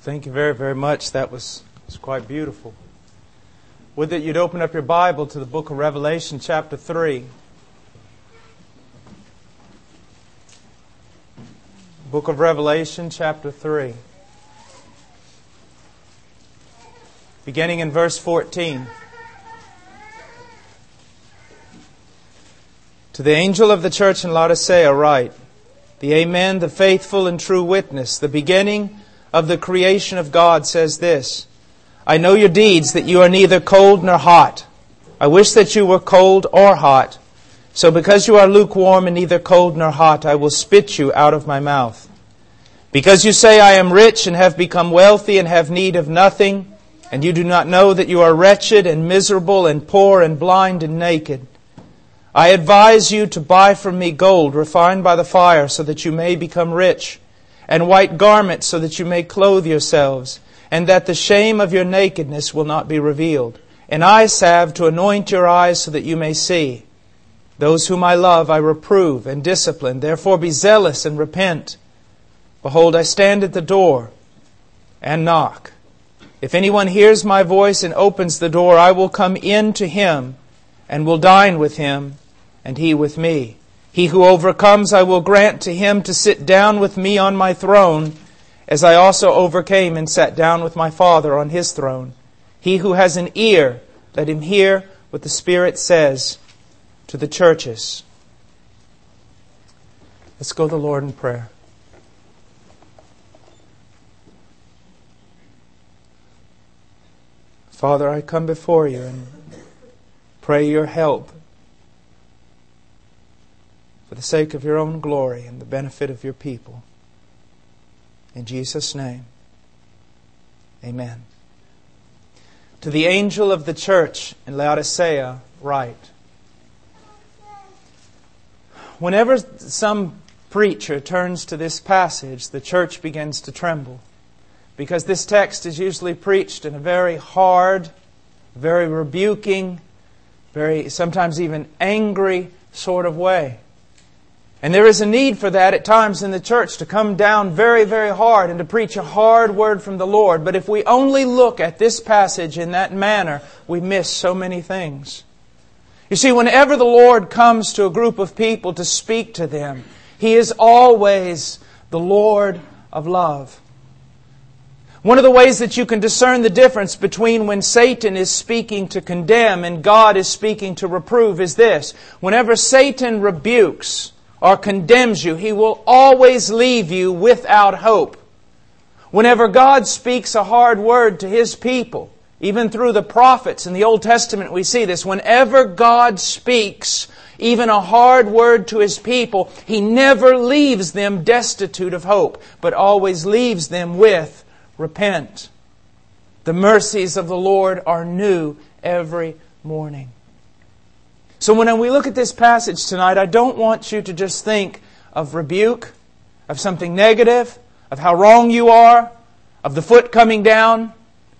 Thank you very, very much. That was quite beautiful. Would that you'd open up your Bible to the book of Revelation, chapter 3. Book of Revelation, chapter 3. Beginning in verse 14. To the angel of the church in Laodicea write, the Amen, the faithful and true witness, the beginning of the creation of God says this, I know your deeds, that you are neither cold nor hot. I wish that you were cold or hot. So because you are lukewarm and neither cold nor hot, I will spit you out of my mouth. Because you say, I am rich and have become wealthy and have need of nothing, and you do not know that you are wretched and miserable and poor and blind and naked. I advise you to buy from me gold refined by the fire so that you may become rich, and white garments so that you may clothe yourselves, and that the shame of your nakedness will not be revealed, and eye salve to anoint your eyes so that you may see. Those whom I love I reprove and discipline. Therefore be zealous and repent. Behold, I stand at the door and knock. If anyone hears my voice and opens the door, I will come in to him and will dine with him and he with me. He who overcomes I will grant to him to sit down with me on my throne, as I also overcame and sat down with my Father on his throne. He who has an ear, let him hear what the Spirit says to the churches. Let's go to the Lord in prayer. Father, I come before you and pray your help for the sake of your own glory and the benefit of your people. In Jesus' name, amen. To the angel of the church in Laodicea write, whenever some preacher turns to this passage, the church begins to tremble, because this text is usually preached in a very hard, very rebuking, very sometimes even angry sort of way. And there is a need for that at times in the church, to come down very, very hard and to preach a hard word from the Lord. But if we only look at this passage in that manner, we miss so many things. You see, whenever the Lord comes to a group of people to speak to them, He is always the Lord of love. One of the ways that you can discern the difference between when Satan is speaking to condemn and God is speaking to reprove is this. Whenever Satan rebukes or condemns you, he will always leave you without hope. Whenever God speaks a hard word to His people, even through the prophets in the Old Testament we see this, whenever God speaks even a hard word to His people, He never leaves them destitute of hope, but always leaves them with repent. The mercies of the Lord are new every morning. So when we look at this passage tonight, I don't want you to just think of rebuke, of something negative, of how wrong you are, of the foot coming down.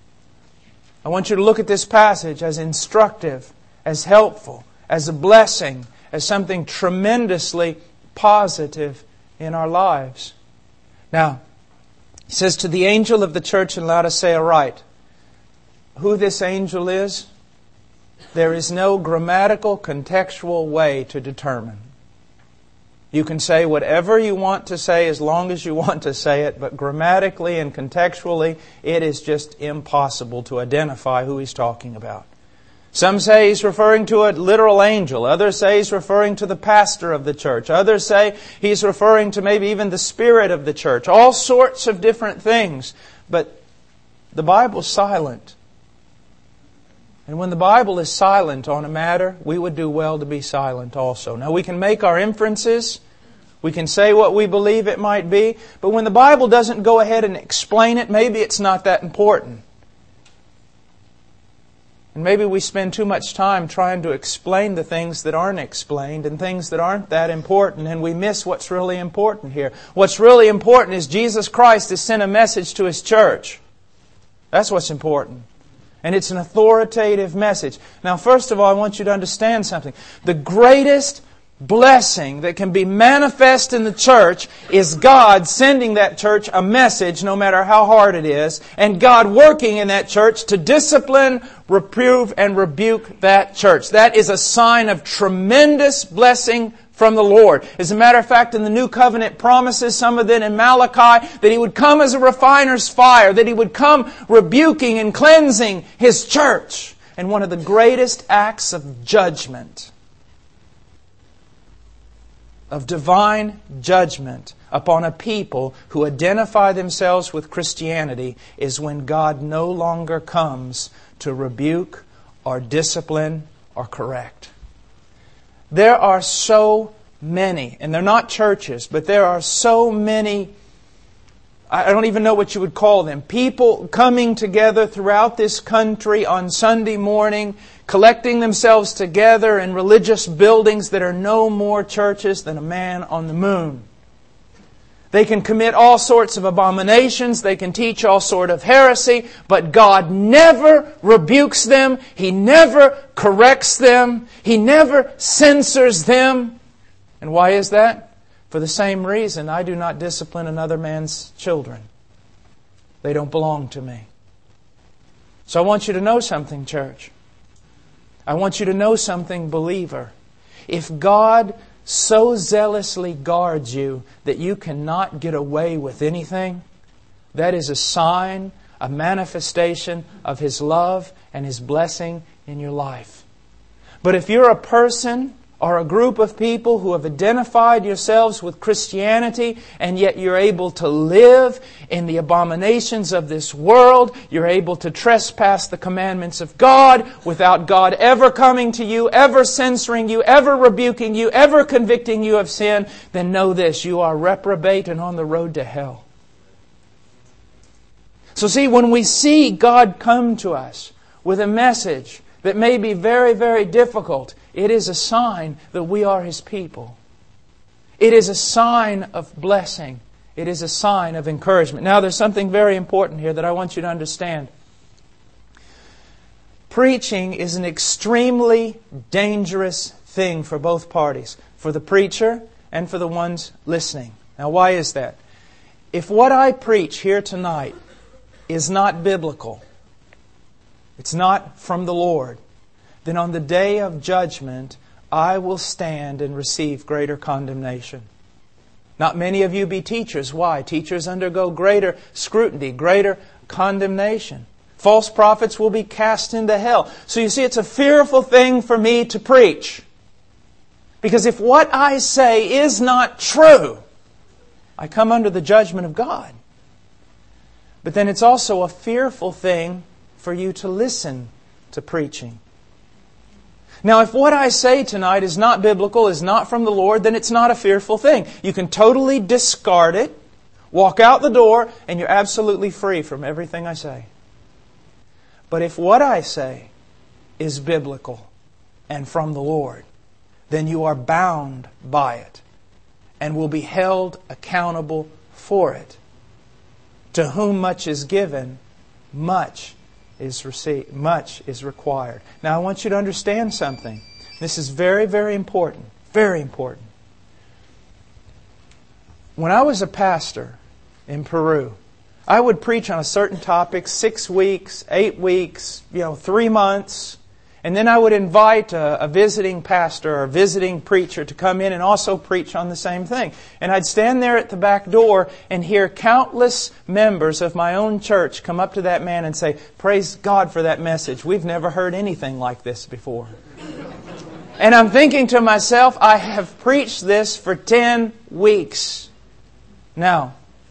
I want you to look at this passage as instructive, as helpful, as a blessing, as something tremendously positive in our lives. Now, he says, to the angel of the church in Laodicea write. Who this angel is, there is no grammatical, contextual way to determine. You can say whatever you want to say as long as you want to say it, but grammatically and contextually, it is just impossible to identify who he's talking about. Some say he's referring to a literal angel. Others say he's referring to the pastor of the church. Others say he's referring to maybe even the spirit of the church. All sorts of different things. But the Bible's silent. And when the Bible is silent on a matter, we would do well to be silent also. Now we can make our inferences. We can say what we believe it might be. But when the Bible doesn't go ahead and explain it, maybe it's not that important. And maybe we spend too much time trying to explain the things that aren't explained and things that aren't that important, and we miss what's really important here. What's really important is Jesus Christ has sent a message to His church. That's what's important. And it's an authoritative message. Now, first of all, I want you to understand something. The greatest blessing that can be manifest in the church is God sending that church a message, no matter how hard it is, and God working in that church to discipline, reprove, and rebuke that church. That is a sign of tremendous blessing from the Lord. As a matter of fact, in the New Covenant promises, some of it in Malachi, that He would come as a refiner's fire, that He would come rebuking and cleansing His church. And one of the greatest acts of judgment, of divine judgment upon a people who identify themselves with Christianity, is when God no longer comes to rebuke or discipline or correct. There are so many, and they're not churches, but there are so many, I don't even know what you would call them, people coming together throughout this country on Sunday morning, collecting themselves together in religious buildings that are no more churches than a man on the moon. They can commit all sorts of abominations, they can teach all sort of heresy, but God never rebukes them, He never corrects them, He never censors them. And why is that? For the same reason I do not discipline another man's children. They don't belong to me. So I want you to know something, church. I want you to know something, believer. If God so zealously guards you that you cannot get away with anything, that is a sign, a manifestation of His love and His blessing in your life. But if you're a person or a group of people who have identified yourselves with Christianity, and yet you're able to live in the abominations of this world, you're able to trespass the commandments of God without God ever coming to you, ever censoring you, ever rebuking you, ever convicting you of sin, then know this, you are reprobate and on the road to hell. So see, when we see God come to us with a message that may be very, very difficult, it is a sign that we are His people. It is a sign of blessing. It is a sign of encouragement. Now, there's something very important here that I want you to understand. Preaching is an extremely dangerous thing for both parties, for the preacher and for the ones listening. Now, why is that? If what I preach here tonight is not biblical, it's not from the Lord, then on the day of judgment, I will stand and receive greater condemnation. Not many of you be teachers. Why? Teachers undergo greater scrutiny, greater condemnation. False prophets will be cast into hell. So you see, it's a fearful thing for me to preach. Because if what I say is not true, I come under the judgment of God. But then it's also a fearful thing for you to listen to preaching. Now, if what I say tonight is not biblical, is not from the Lord, then it's not a fearful thing. You can totally discard it, walk out the door, and you're absolutely free from everything I say. But if what I say is biblical and from the Lord, then you are bound by it and will be held accountable for it. To whom much is given, much is received, much is required. Now I want you to understand something. This is very, very important. Very important. When I was a pastor in Peru, I would preach on a certain topic 6 weeks, 8 weeks, 3 months. And then I would invite a visiting pastor or a visiting preacher to come in and also preach on the same thing. And I'd stand there at the back door and hear countless members of my own church come up to that man and say, "Praise God for that message. We've never heard anything like this before." And I'm thinking to myself, I have preached this for 10 weeks. Now,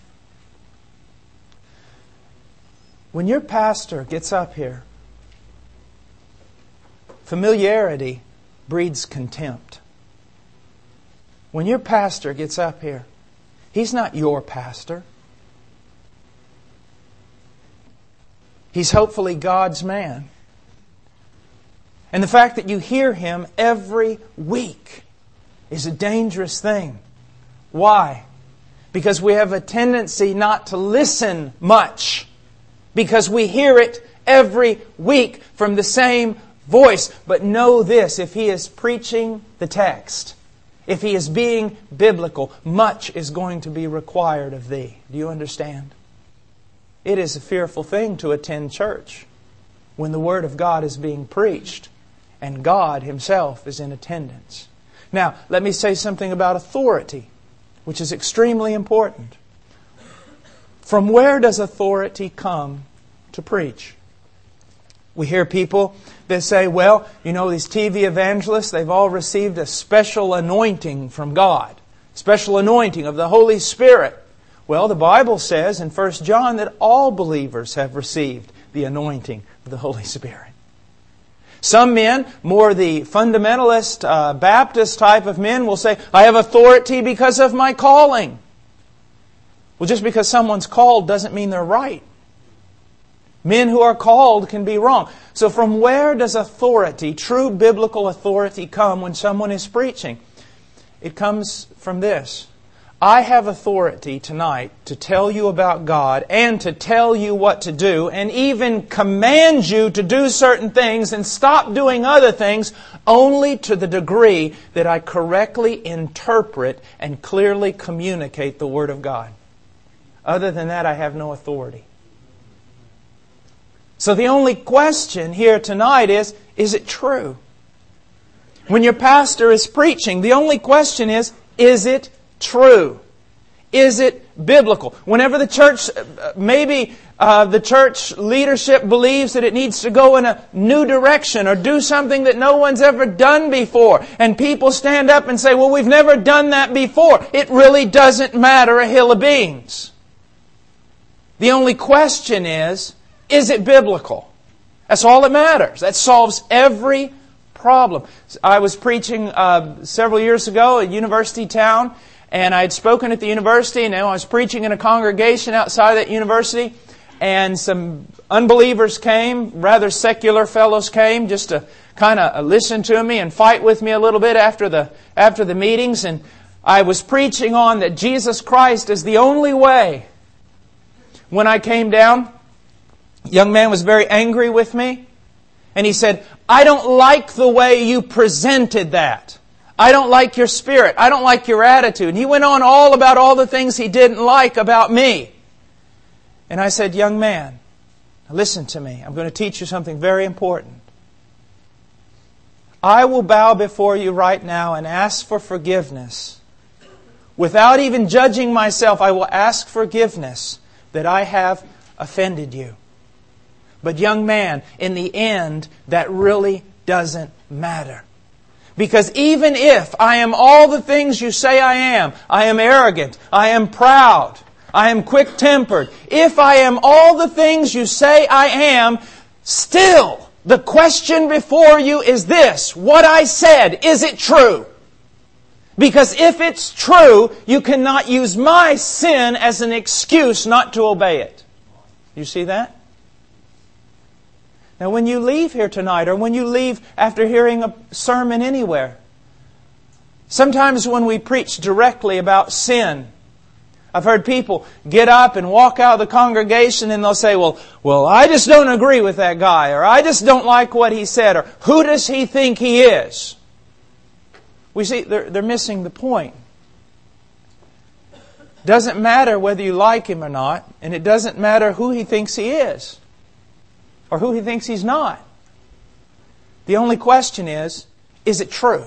when your pastor gets up here, familiarity breeds contempt. When your pastor gets up here, he's not your pastor. He's hopefully God's man. And the fact that you hear him every week is a dangerous thing. Why? Because we have a tendency not to listen much. Because we hear it every week from the same voice. But know this, if he is preaching the text, if he is being biblical, much is going to be required of thee. Do you understand? It is a fearful thing to attend church when the Word of God is being preached and God Himself is in attendance. Now, let me say something about authority, which is extremely important. From where does authority come to preach? We hear people that say, well, you know, these TV evangelists, they've all received a special anointing from God. Special anointing of the Holy Spirit. Well, the Bible says in 1 John that all believers have received the anointing of the Holy Spirit. Some men, more the fundamentalist, Baptist type of men, will say, I have authority because of my calling. Well, just because someone's called doesn't mean they're right. Men who are called can be wrong. So from where does authority, true biblical authority, come when someone is preaching? It comes from this. I have authority tonight to tell you about God and to tell you what to do and even command you to do certain things and stop doing other things only to the degree that I correctly interpret and clearly communicate the Word of God. Other than that, I have no authority. So the only question here tonight is it true? When your pastor is preaching, the only question is it true? Is it biblical? Whenever the church, the church leadership believes that it needs to go in a new direction or do something that no one's ever done before, and people stand up and say, well, we've never done that before. It really doesn't matter a hill of beans. The only question is it biblical? That's all that matters. That solves every problem. I was preaching several years ago at University Town, and I had spoken at the university, and now I was preaching in a congregation outside of that university, and some unbelievers came, rather secular fellows came, just to kind of listen to me and fight with me a little bit after the meetings. And I was preaching on that Jesus Christ is the only way. When I came down, a young man was very angry with me. And he said, I don't like the way you presented that. I don't like your spirit. I don't like your attitude. And he went on all about all the things he didn't like about me. And I said, young man, listen to me. I'm going to teach you something very important. I will bow before you right now and ask for forgiveness. Without even judging myself, I will ask forgiveness that I have offended you. But young man, in the end, that really doesn't matter. Because even if I am all the things you say I am arrogant, I am proud, I am quick-tempered. If I am all the things you say I am, still the question before you is this: what I said, is it true? Because if it's true, you cannot use my sin as an excuse not to obey it. You see that? Now, when you leave here tonight, or when you leave after hearing a sermon anywhere, sometimes when we preach directly about sin, I've heard people get up and walk out of the congregation and they'll say, well, I just don't agree with that guy, or I just don't like what he said, or who does he think he is? We see, they're missing the point. It doesn't matter whether you like him or not, and it doesn't matter who he thinks he is, or who he thinks he's not. The only question is it true?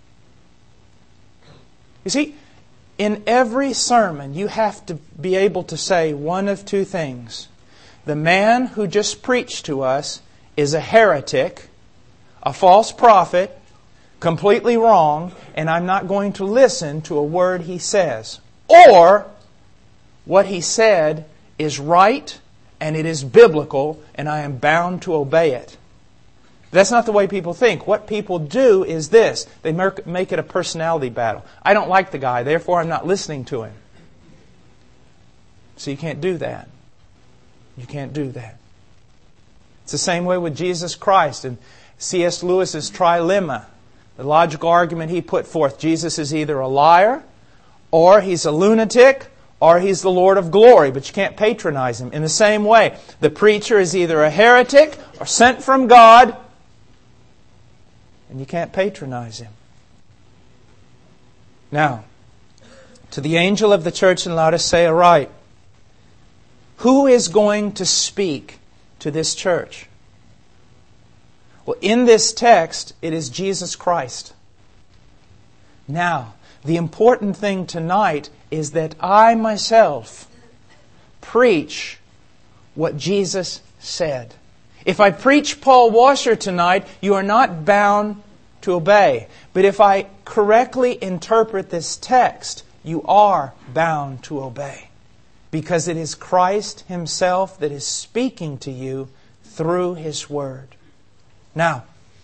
You see, in every sermon, you have to be able to say one of two things. The man who just preached to us is a heretic, a false prophet, completely wrong, and I'm not going to listen to a word he says. Or, what he said is right, and it is biblical, and I am bound to obey it. That's not the way people think. What people do is this. They make it a personality battle. I don't like the guy, therefore I'm not listening to him. So you can't do that. You can't do that. It's the same way with Jesus Christ and C.S. Lewis's trilemma. The logical argument he put forth: Jesus is either a liar, or He's a lunatic, or He's the Lord of glory, but you can't patronize Him. In the same way, the preacher is either a heretic or sent from God, and you can't patronize him. Now, to the angel of the church in Laodicea write, who is going to speak to this church? Well, in this text, it is Jesus Christ. Now, the important thing tonight is that I myself preach what Jesus said. If I preach Paul Washer tonight, you are not bound to obey. But if I correctly interpret this text, you are bound to obey. Because it is Christ Himself that is speaking to you through His Word. Now,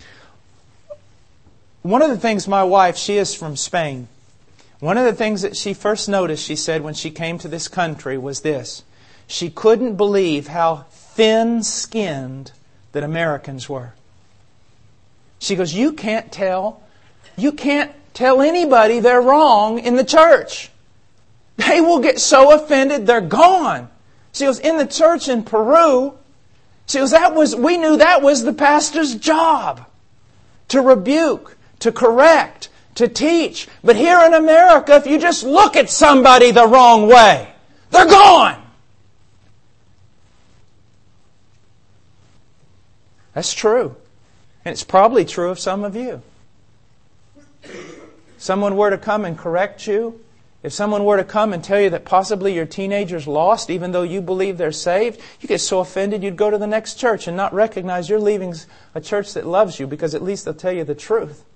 one of the things my wife, she is from Spain. One of the things that she first noticed, she said, when she came to this country was this. She couldn't believe how thin-skinned that Americans were. She goes, you can't tell anybody they're wrong in the church. They will get so offended they're gone. She goes, in the church in Peru, she goes, we knew that was the pastor's job. To rebuke, to correct, to teach. But here in America, if you just look at somebody the wrong way, they're gone. That's true. And it's probably true of some of you. Someone were to come and correct you, if someone were to come and tell you that possibly your teenager's lost, even though you believe they're saved, you get so offended you'd go to the next church and not recognize you're leaving a church that loves you, because at least they'll tell you the truth.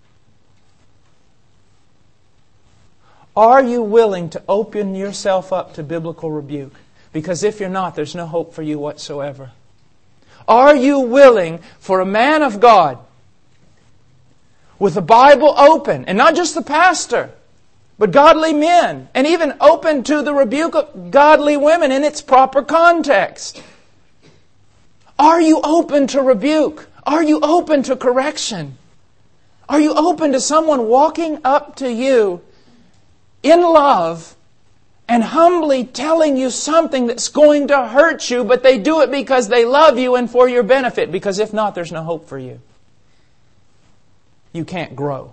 Are you willing to open yourself up to biblical rebuke? Because if you're not, there's no hope for you whatsoever. Are you willing for a man of God with the Bible open, and not just the pastor, but godly men, and even open to the rebuke of godly women in its proper context? Are you open to rebuke? Are you open to correction? Are you open to someone walking up to you in love and humbly telling you something that's going to hurt you, but they do it because they love you and for your benefit? Because if not, there's no hope for you. You can't grow.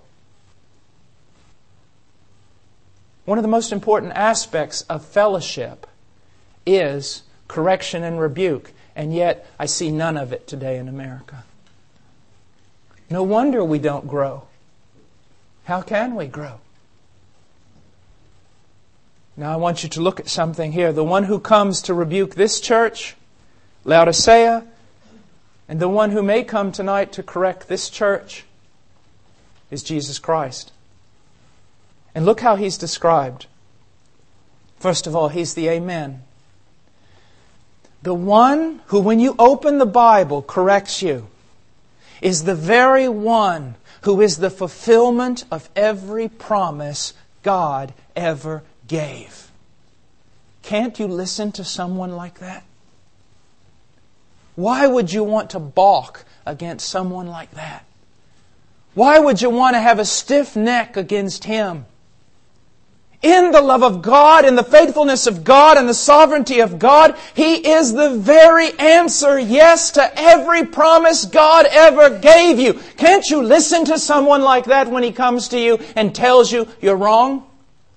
One of the most important aspects of fellowship is correction and rebuke. And yet, I see none of it today in America. No wonder we don't grow. How can we grow? Now I want you to look at something here. The one who comes to rebuke this church, Laodicea, and the one who may come tonight to correct this church is Jesus Christ. And look how He's described. First of all, He's the Amen. The one who, when you open the Bible, corrects you is the very one who is the fulfillment of every promise God ever gave. Can't you listen to someone like that? Why would you want to balk against someone like that? Why would you want to have a stiff neck against Him? In the love of God, in the faithfulness of God, and the sovereignty of God, He is the very answer, yes, to every promise God ever gave you. Can't you listen to someone like that when he comes to you and tells you you're wrong?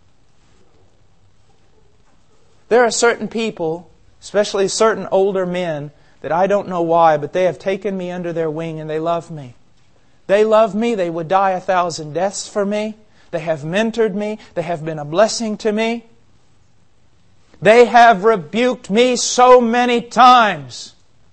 There are certain people, especially certain older men, that I don't know why, but they have taken me under their wing and they love me. They love me. They would die 1,000 deaths for me. They have mentored me. They have been a blessing to me. They have rebuked me so many times.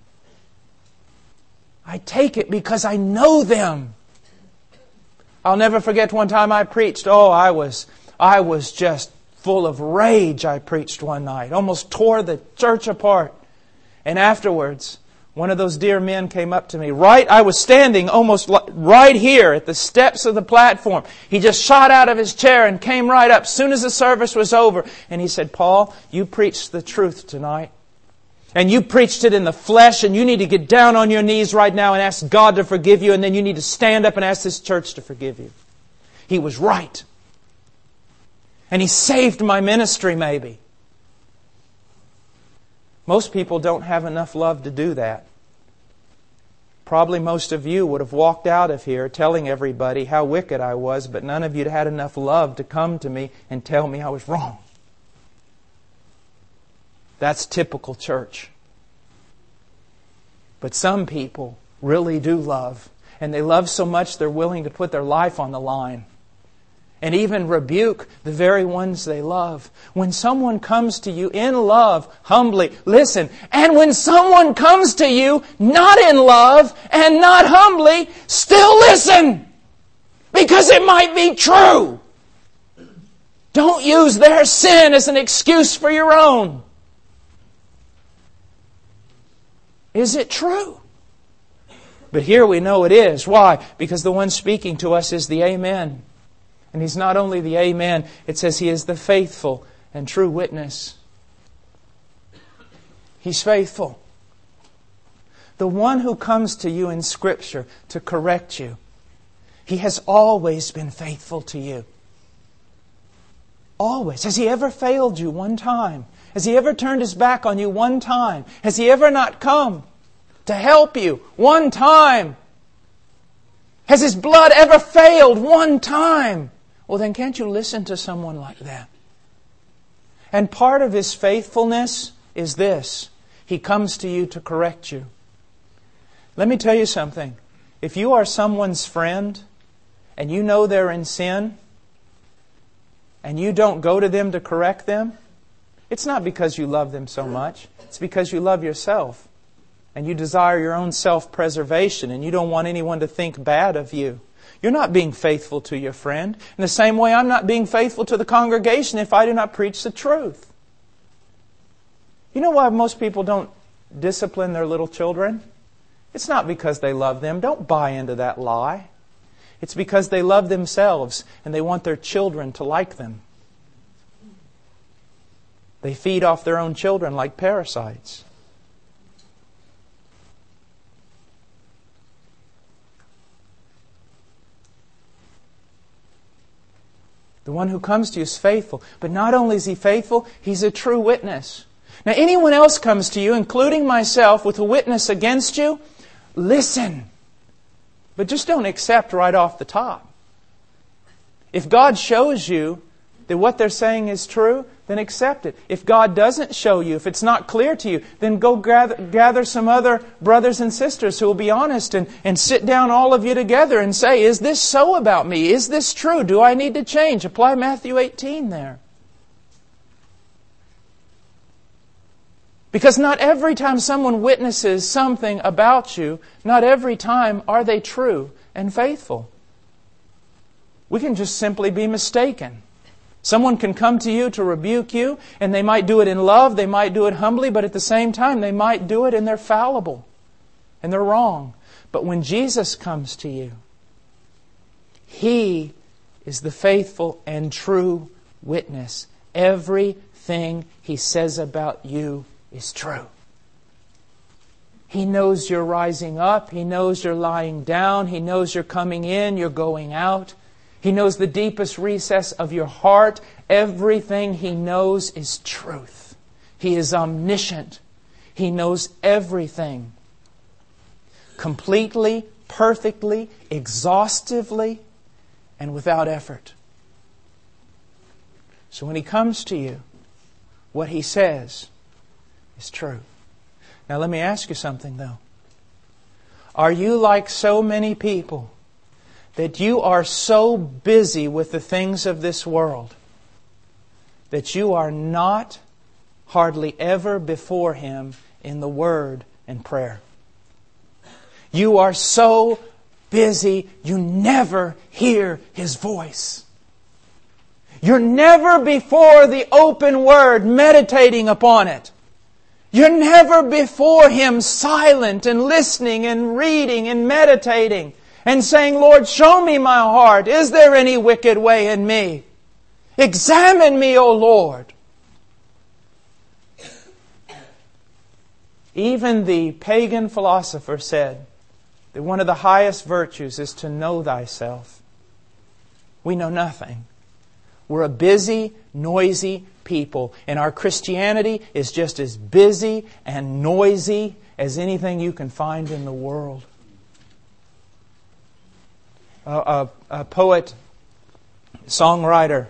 I take it because I know them. I'll never forget one time I preached. I was just full of rage. I preached one night. Almost tore the church apart. And afterwards, one of those dear men came up to me. I was standing almost right here at the steps of the platform. He just shot out of his chair and came right up as soon as the service was over. And he said, "Paul, you preached the truth tonight. And you preached it in the flesh, and you need to get down on your knees right now and ask God to forgive you, and then you need to stand up and ask this church to forgive you." He was right. And he saved my ministry maybe. Most people don't have enough love to do that. Probably most of you would have walked out of here telling everybody how wicked I was, but none of you had enough love to come to me and tell me I was wrong. That's typical church. But some people really do love. And they love so much they're willing to put their life on the line. And even rebuke the very ones they love. When someone comes to you in love, humbly, listen. And when someone comes to you not in love and not humbly, still listen. Because it might be true. Don't use their sin as an excuse for your own. Is it true? But here we know it is. Why? Because the one speaking to us is the Amen. And He's not only the Amen, it says He is the faithful and true witness. He's faithful. The one who comes to you in Scripture to correct you, He has always been faithful to you. Always. Has He ever failed you one time? Has He ever turned His back on you one time? Has He ever not come to help you one time? Has His blood ever failed one time? Well, then can't you listen to someone like that? And part of His faithfulness is this. He comes to you to correct you. Let me tell you something. If you are someone's friend and you know they're in sin and you don't go to them to correct them, it's not because you love them so much. It's because you love yourself. And you desire your own self-preservation and you don't want anyone to think bad of you. You're not being faithful to your friend. In the same way, I'm not being faithful to the congregation if I do not preach the truth. You know why most people don't discipline their little children? It's not because they love them. Don't buy into that lie. It's because they love themselves and they want their children to like them. They feed off their own children like parasites. The one who comes to you is faithful. But not only is He faithful, He's a true witness. Now, anyone else comes to you, including myself, with a witness against you, listen. But just don't accept right off the top. If God shows you that what they're saying is true, then accept it. If God doesn't show you, if it's not clear to you, then go gather some other brothers and sisters who will be honest and sit down all of you together and say, is this so about me? Is this true? Do I need to change? Apply Matthew 18 there. Because not every time someone witnesses something about you, not every time are they true and faithful. We can just simply be mistaken. Someone can come to you to rebuke you, and they might do it in love, they might do it humbly, but at the same time, they might do it and they're fallible, and they're wrong. But when Jesus comes to you, He is the faithful and true witness. Everything He says about you is true. He knows you're rising up. He knows you're lying down. He knows you're coming in, you're going out. He knows the deepest recess of your heart. Everything He knows is truth. He is omniscient. He knows everything. Completely, perfectly, exhaustively, and without effort. So when He comes to you, what He says is true. Now let me ask you something though. Are you like so many people that you are so busy with the things of this world that you are not hardly ever before Him in the Word and prayer? You are so busy you never hear His voice. You're never before the open Word meditating upon it. You're never before Him silent and listening and reading and meditating and saying, Lord, show me my heart. Is there any wicked way in me? Examine me, O Lord. Even the pagan philosopher said that one of the highest virtues is to know thyself. We know nothing. We're a busy, noisy people. And our Christianity is just as busy and noisy as anything you can find in the world. a poet, songwriter,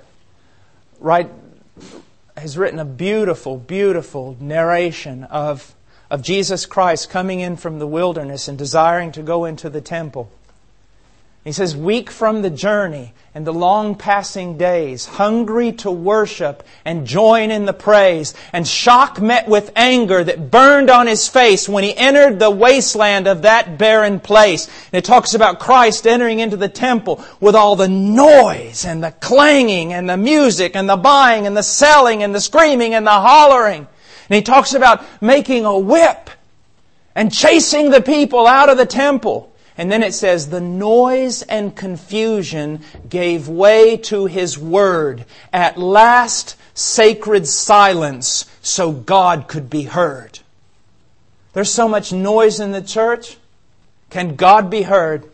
has written a beautiful, beautiful narration of Jesus Christ coming in from the wilderness and desiring to go into the temple. He says, weak from the journey and the long passing days, hungry to worship and join in the praise, and shock met with anger that burned on His face when He entered the wasteland of that barren place. And it talks about Christ entering into the temple with all the noise and the clanging and the music and the buying and the selling and the screaming and the hollering. And He talks about making a whip and chasing the people out of the temple. And then it says, the noise and confusion gave way to His word. At last, sacred silence, so God could be heard. There's so much noise in the church. Can God be heard?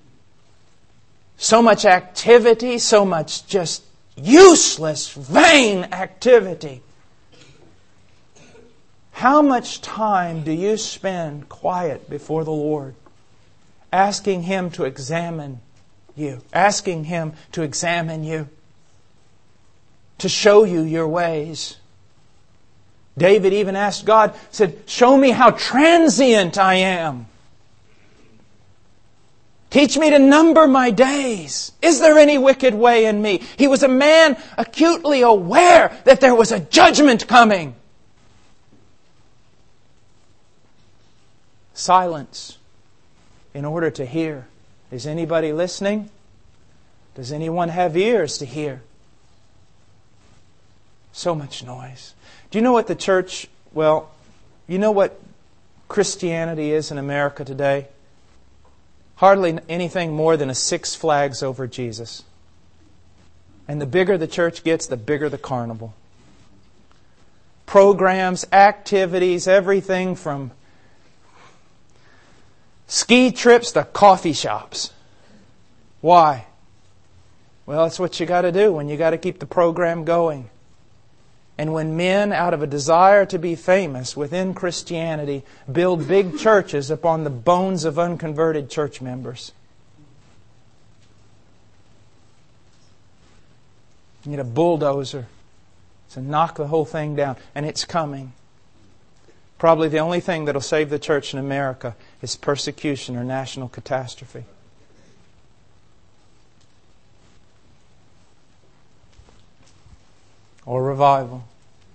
So much activity, so much just useless, vain activity. How much time do you spend quiet before the Lord? Asking Him to examine you. Asking Him to examine you. To show you your ways. David even asked God, said, show me how transient I am. Teach me to number my days. Is there any wicked way in me? He was a man acutely aware that there was a judgment coming. Silence. In order to hear. Is anybody listening? Does anyone have ears to hear? So much noise. Do you know what the church, you know what Christianity is in America today? Hardly anything more than a Six Flags over Jesus. And the bigger the church gets, the bigger the carnival. Programs, activities, everything from ski trips to coffee shops. Why? Well, it's what you got to do when you got to keep the program going. And when men, out of a desire to be famous within Christianity, build big churches upon the bones of unconverted church members. You need a bulldozer to knock the whole thing down. And it's coming. Probably the only thing that will save the church in America is persecution or national catastrophe. Or revival.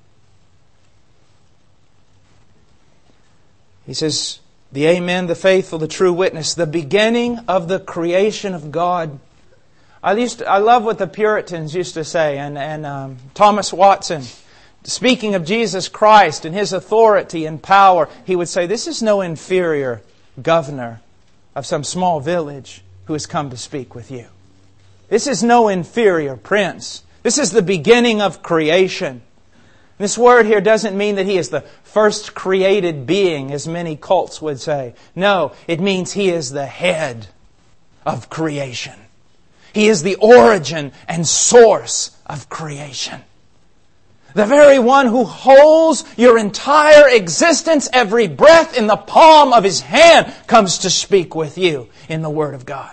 He says, the Amen, the faithful, the true witness, the beginning of the creation of God. I love what the Puritans used to say, and Thomas Watson, speaking of Jesus Christ and His authority and power, he would say, this is no inferior governor of some small village who has come to speak with you. This is no inferior prince. This is the beginning of creation. This word here doesn't mean that He is the first created being, as many cults would say. No, it means He is the head of creation. He is the origin and source of creation. The very one who holds your entire existence, every breath in the palm of His hand, comes to speak with you in the Word of God.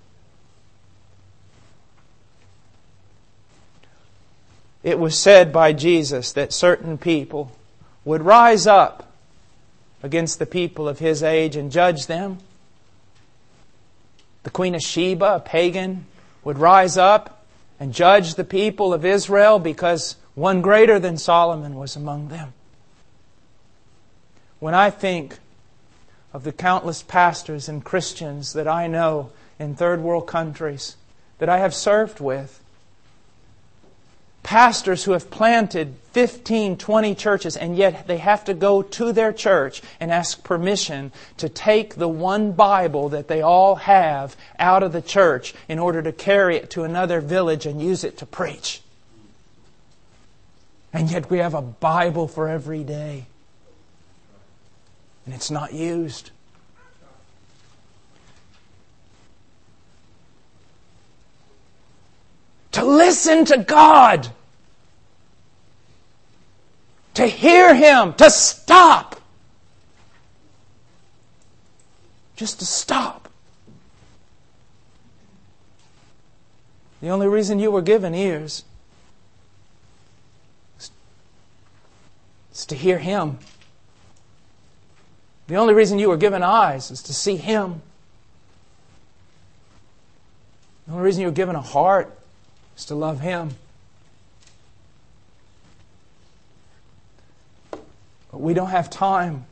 It was said by Jesus that certain people would rise up against the people of His age and judge them. The Queen of Sheba, a pagan, would rise up and judge the people of Israel because one greater than Solomon was among them. When I think of the countless pastors and Christians that I know in third world countries that I have served with, pastors who have planted 15, 20 churches, and yet they have to go to their church and ask permission to take the one Bible that they all have out of the church in order to carry it to another village and use it to preach. And yet we have a Bible for every day. And it's not used. To listen to God. To hear Him. To stop. Just to stop. The only reason you were given ears is to hear Him. The only reason you were given eyes is to see Him. The only reason you were given a heart is to love Him. But we don't have time.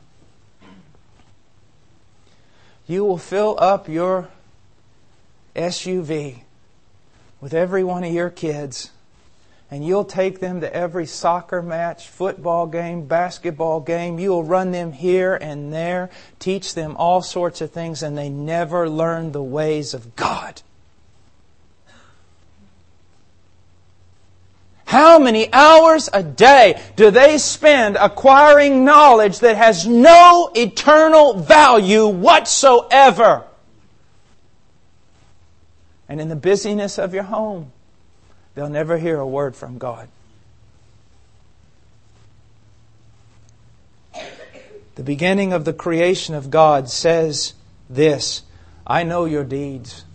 You will fill up your SUV with every one of your kids, and you'll take them to every soccer match, football game, basketball game. You'll run them here and there, teach them all sorts of things, and they never learn the ways of God. How many hours a day do they spend acquiring knowledge that has no eternal value whatsoever? And in the busyness of your home, they'll never hear a word from God. The beginning of the creation of God says this: I know your deeds.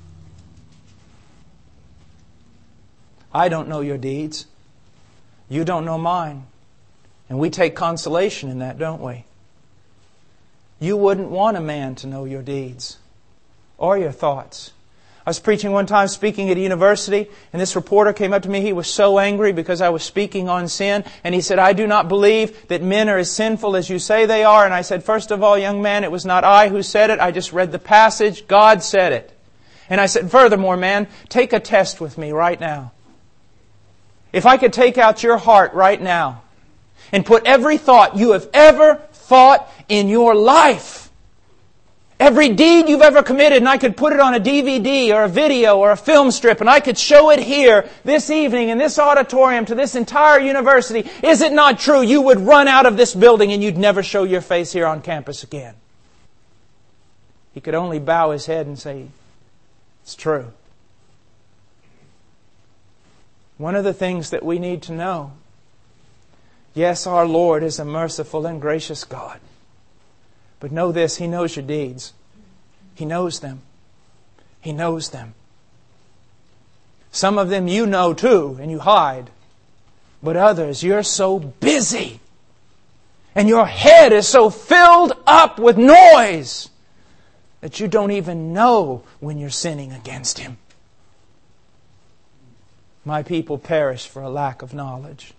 I don't know your deeds. You don't know mine. And we take consolation in that, don't we? You wouldn't want a man to know your deeds or your thoughts. I was preaching one time, speaking at a university, and this reporter came up to me. He was so angry because I was speaking on sin. And he said, I do not believe that men are as sinful as you say they are. And I said, first of all, young man, it was not I who said it. I just read the passage. God said it. And I said, furthermore, man, take a test with me right now. If I could take out your heart right now and put every thought you have ever thought in your life, every deed you've ever committed, and I could put it on a DVD or a video or a film strip, and I could show it here this evening in this auditorium to this entire university, is it not true you would run out of this building and you'd never show your face here on campus again? He could only bow his head and say, it's true. One of the things that we need to know, yes, our Lord is a merciful and gracious God. But know this, He knows your deeds. He knows them. He knows them. Some of them you know too, and you hide. But others, you're so busy. And your head is so filled up with noise that you don't even know when you're sinning against Him. My people perish for a lack of knowledge.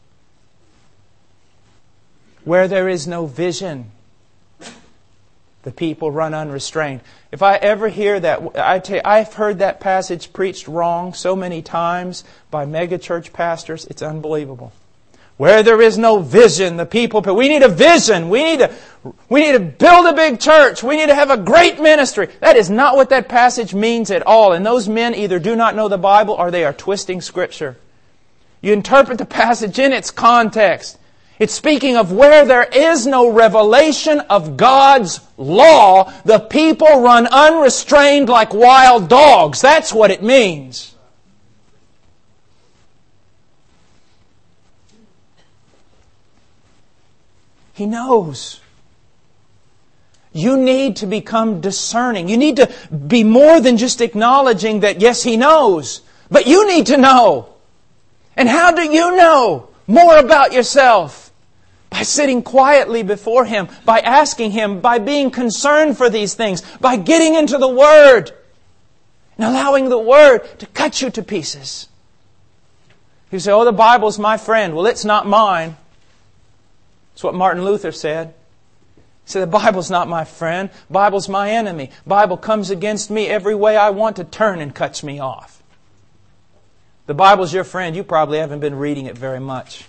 Where there is no vision, the people run unrestrained. If I ever hear that, I tell you, I've heard that passage preached wrong so many times by megachurch pastors, it's unbelievable. Where there is no vision, the people... We need a vision. We need to build a big church. We need to have a great ministry. That is not what that passage means at all. And those men either do not know the Bible or they are twisting Scripture. You interpret the passage in its context. It's speaking of where there is no revelation of God's law, the people run unrestrained like wild dogs. That's what it means. He knows. You need to become discerning. You need to be more than just acknowledging that, yes, He knows. But you need to know. And how do you know more about yourself? By sitting quietly before Him, by asking Him, by being concerned for these things, by getting into the Word and allowing the Word to cut you to pieces. You say, oh, the Bible's my friend. Well, it's not mine. That's what Martin Luther said. He said, the Bible's not my friend. The Bible's my enemy. The Bible comes against me every way I want to turn and cuts me off. The Bible's your friend. You probably haven't been reading it very much.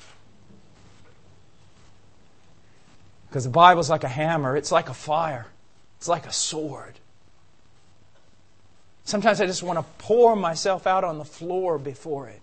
Because the Bible's like a hammer. It's like a fire. It's like a sword. Sometimes I just want to pour myself out on the floor before it.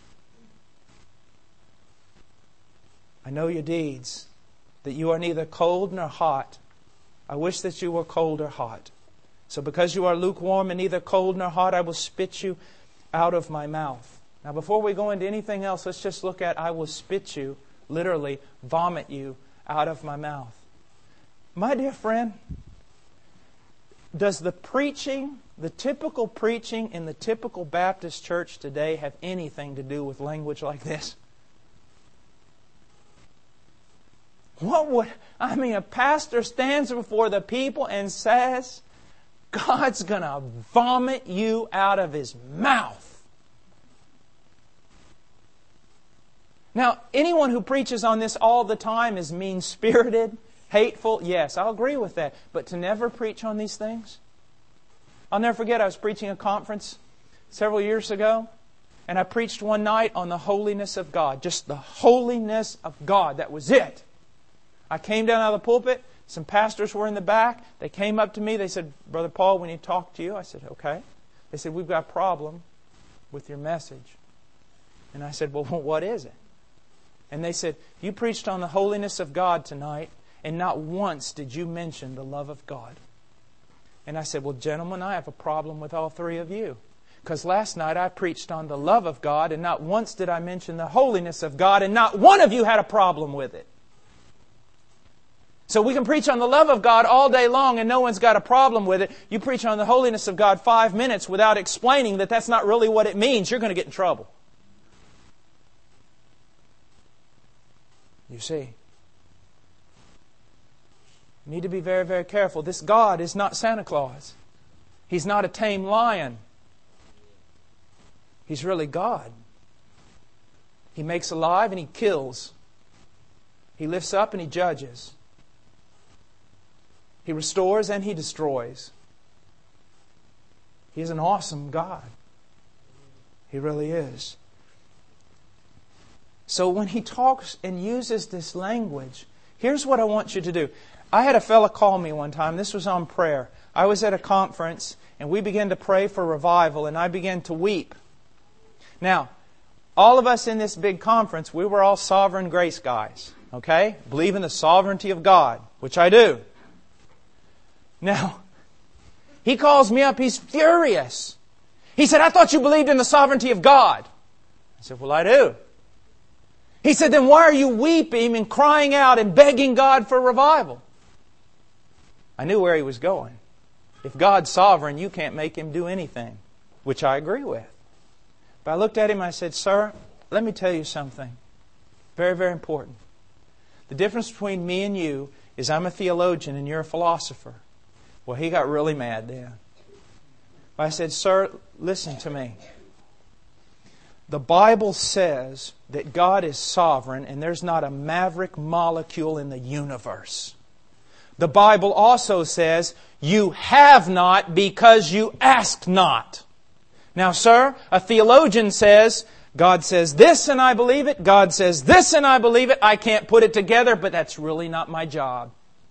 I know your deeds, that you are neither cold nor hot. I wish that you were cold or hot. So because you are lukewarm and neither cold nor hot, I will spit you out of my mouth. Now before we go into anything else, let's just look at I will spit you, literally vomit you out of my mouth. My dear friend, Does the preaching, the typical preaching in the typical Baptist church today have anything to do with language like this? A pastor stands before the people and says, God's going to vomit you out of His mouth. Now, anyone who preaches on this all the time is mean-spirited, hateful. Yes, I'll agree with that. But to never preach on these things? I'll never forget, I was preaching a conference several years ago, and I preached one night on the holiness of God. Just the holiness of God. That was it. I came down out of the pulpit. Some pastors were in the back. They came up to me. They said, Brother Paul, we need to talk to you. I said, okay. They said, we've got a problem with your message. And I said, well, what is it? And they said, you preached on the holiness of God tonight, and not once did you mention the love of God. And I said, well, gentlemen, I have a problem with all three of you. Because last night I preached on the love of God, and not once did I mention the holiness of God, and not one of you had a problem with it. So we can preach on the love of God all day long and no one's got a problem with it. You preach on the holiness of God 5 minutes without explaining that that's not really what it means, you're going to get in trouble. You see. You need to be very, very careful. This God is not Santa Claus. He's not a tame lion. He's really God. He makes alive and He kills. He lifts up and He judges. He restores and He destroys. He is an awesome God. He really is. So when He talks and uses this language, here's what I want you to do. I had a fella call me one time. This was on prayer. I was at a conference and we began to pray for revival and I began to weep. Now, all of us in this big conference, we were all sovereign grace guys. Okay? Believe in the sovereignty of God, which I do. Now, he calls me up. He's furious. He said, I thought you believed in the sovereignty of God. I said, well, I do. He said, then why are you weeping and crying out and begging God for revival? I knew where he was going. If God's sovereign, you can't make Him do anything, which I agree with. But I looked at him and I said, sir, let me tell you something. Very, very important. The difference between me and you is I'm a theologian and you're a philosopher. Well, he got really mad then. I said, sir, listen to me. The Bible says that God is sovereign and there's not a maverick molecule in the universe. The Bible also says, you have not because you ask not. Now, sir, a theologian says, God says this and I believe it. God says this and I believe it. I can't put it together, but that's really not my job.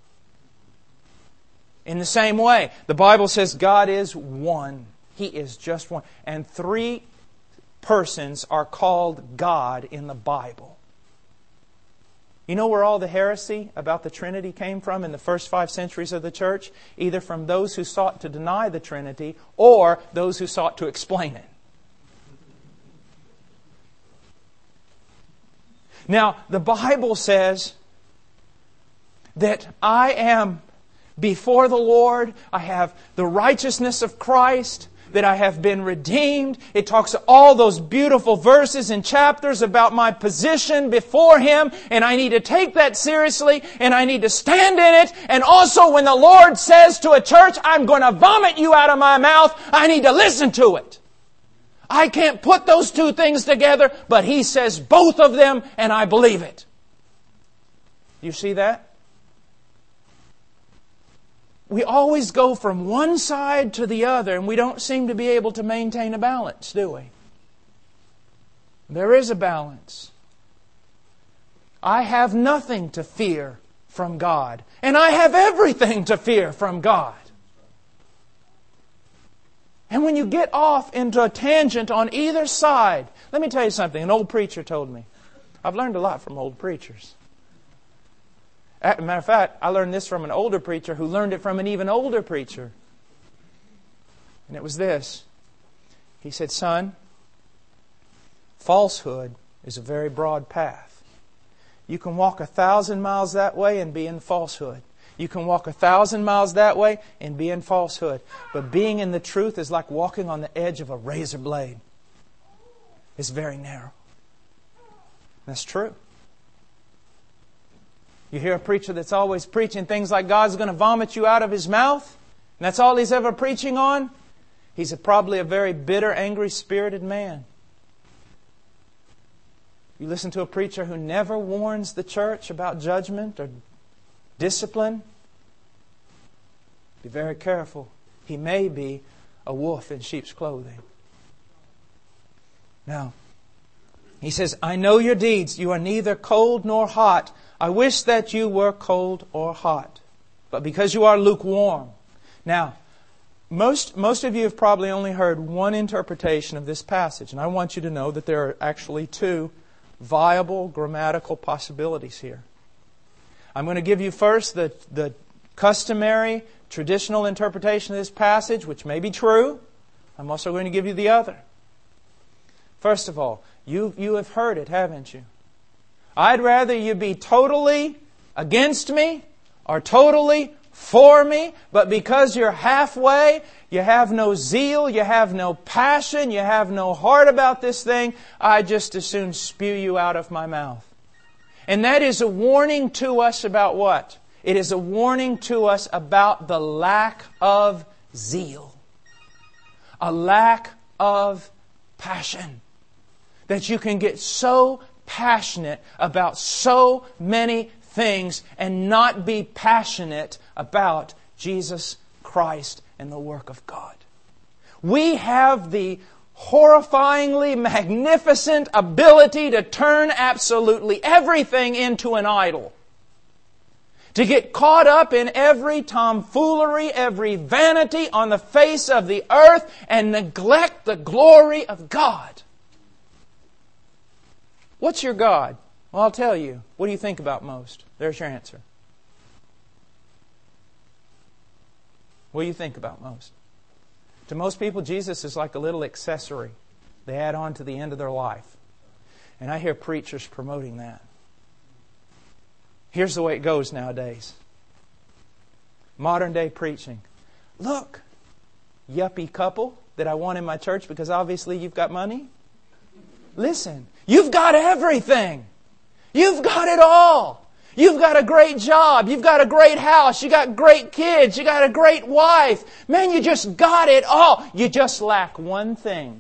In the same way, the Bible says God is one. He is just one. And 3 persons are called God in the Bible. You know where all the heresy about the Trinity came from in the first 5 centuries of the church? Either from those who sought to deny the Trinity or those who sought to explain it. Now, the Bible says that I am before the Lord, I have the righteousness of Christ, that I have been redeemed. It talks all those beautiful verses and chapters about my position before Him, and I need to take that seriously, and I need to stand in it. And also when the Lord says to a church, I'm going to vomit you out of my mouth, I need to listen to it. I can't put those 2 things together, but He says both of them, and I believe it. You see that? We always go from one side to the other, and we don't seem to be able to maintain a balance, do we? There is a balance. I have nothing to fear from God, and I have everything to fear from God. And when you get off into a tangent on either side, let me tell you something. An old preacher told me. I've learned a lot from old preachers. As a matter of fact, I learned this from an older preacher who learned it from an even older preacher. And it was this. He said, son, falsehood is a very broad path. You can walk 1,000 miles that way and be in falsehood. You can walk 1,000 miles that way and be in falsehood. But being in the truth is like walking on the edge of a razor blade. It's very narrow. That's true. You hear a preacher that's always preaching things like God's going to vomit you out of His mouth, and that's all he's ever preaching on. He's probably a very bitter, angry, spirited man. You listen to a preacher who never warns the church about judgment or discipline, be very careful. He may be a wolf in sheep's clothing. Now, he says, I know your deeds. You are neither cold nor hot. I wish that you were cold or hot. But because you are lukewarm. Now, most of you have probably only heard one interpretation of this passage. And I want you to know that there are actually two viable grammatical possibilities here. I'm going to give you first the customary, traditional interpretation of this passage, which may be true. I'm also going to give you the other. First of all, you have heard it, haven't you? I'd rather you be totally against me or totally for me, but because you're halfway, you have no zeal, you have no passion, you have no heart about this thing, I just as soon spew you out of my mouth. And that is a warning to us about what? It is a warning to us about the lack of zeal. A lack of passion. That you can get so passionate about so many things and not be passionate about Jesus Christ and the work of God. We have the horrifyingly magnificent ability to turn absolutely everything into an idol. To get caught up in every tomfoolery, every vanity on the face of the earth and neglect the glory of God. What's your God? Well, I'll tell you. What do you think about most? There's your answer. What do you think about most? To most people, Jesus is like a little accessory they add on to the end of their life. And I hear preachers promoting that. Here's the way it goes nowadays. Modern day preaching. Look, yuppie couple that I want in my church because obviously you've got money. Listen, you've got everything. You've got it all. You've got a great job. You've got a great house. You got great kids. You got a great wife. Man, you just got it all. You just lack one thing.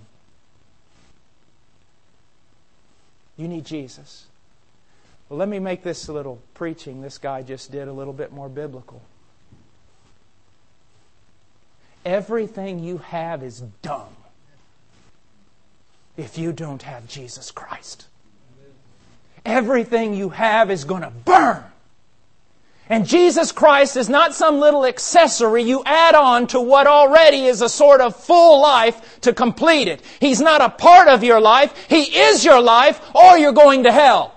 You need Jesus. Well, let me make this little preaching this guy just did a little bit more biblical. Everything you have is dung if you don't have Jesus Christ. Everything you have is going to burn. And Jesus Christ is not some little accessory you add on to what already is a sort of full life to complete it. He's not a part of your life. He is your life, or you're going to hell.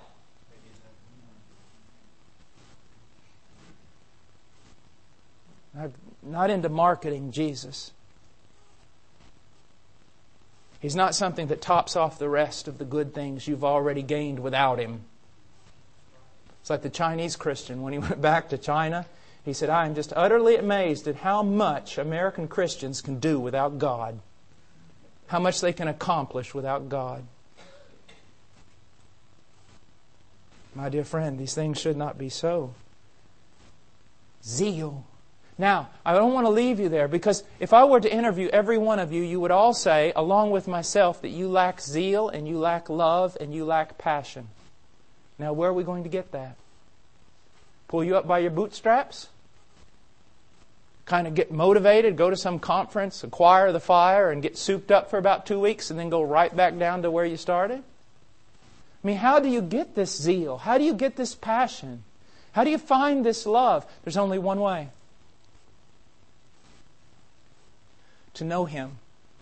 I'm not into marketing Jesus. He's not something that tops off the rest of the good things you've already gained without Him. It's like the Chinese Christian. When he went back to China, he said, I am just utterly amazed at how much American Christians can do without God. How much they can accomplish without God. My dear friend, these things should not be so. Zeal. Now, I don't want to leave you there because if I were to interview every one of you, you would all say, along with myself, that you lack zeal and you lack love and you lack passion. Now, where are we going to get that? Pull you up by your bootstraps? Kind of get motivated, go to some conference, acquire the fire, and get souped up for about 2 weeks and then go right back down to where you started? I mean, how do you get this zeal? How do you get this passion? How do you find this love? There's only one way. To know Him.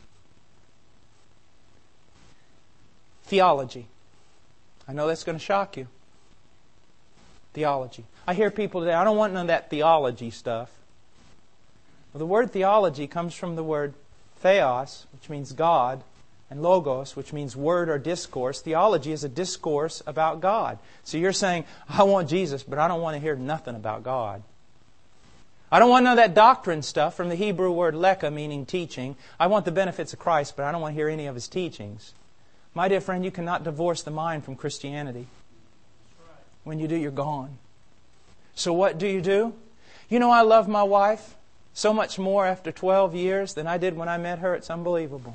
Theology. I know that's going to shock you. Theology. I hear people today, I don't want none of that theology stuff. Well, the word theology comes from the word theos, which means God, and logos, which means word or discourse. Theology is a discourse about God. So you're saying, I want Jesus, but I don't want to hear nothing about God. I don't want none of that doctrine stuff from the Hebrew word leka, meaning teaching. I want the benefits of Christ, but I don't want to hear any of His teachings. My dear friend, you cannot divorce the mind from Christianity. When you do, you're gone. So what do? You know, I love my wife so much more after 12 years than I did when I met her. It's unbelievable.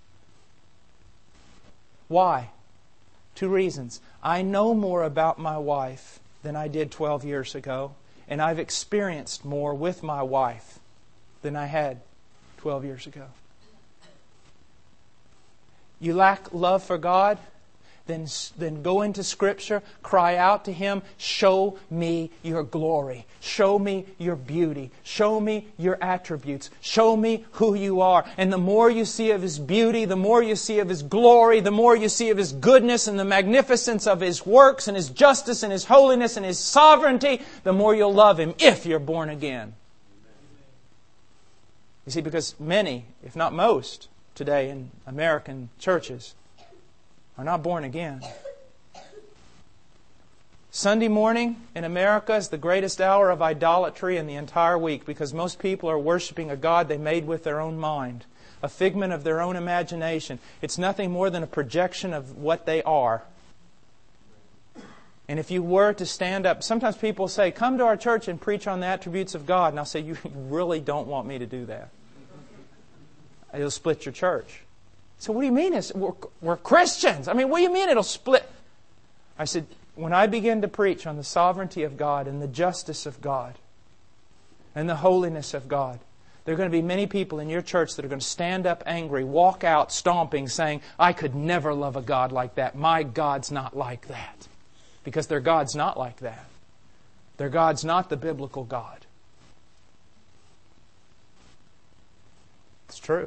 Why? 2 reasons. I know more about my wife than I did 12 years ago, and I've experienced more with my wife than I had 12 years ago. You lack love for God? Then go into Scripture, cry out to Him, show me your glory. Show me your beauty. Show me your attributes. Show me who you are. And the more you see of His beauty, the more you see of His glory, the more you see of His goodness and the magnificence of His works and His justice and His holiness and His sovereignty, the more you'll love Him if you're born again. You see, because many, if not most, today in American churches are not born again. Sunday morning in America is the greatest hour of idolatry in the entire week because most people are worshiping a God they made with their own mind, a figment of their own imagination. It's nothing more than a projection of what they are. And if you were to stand up, sometimes people say, come to our church and preach on the attributes of God. And I'll say, you really don't want me to do that. It'll split your church. So what do you mean? We're Christians. I mean, what do you mean it'll split? I said, when I begin to preach on the sovereignty of God and the justice of God and the holiness of God, there are going to be many people in your church that are going to stand up angry, walk out stomping, saying, I could never love a God like that. My God's not like that. Because their God's not like that. Their God's not the biblical God. It's true.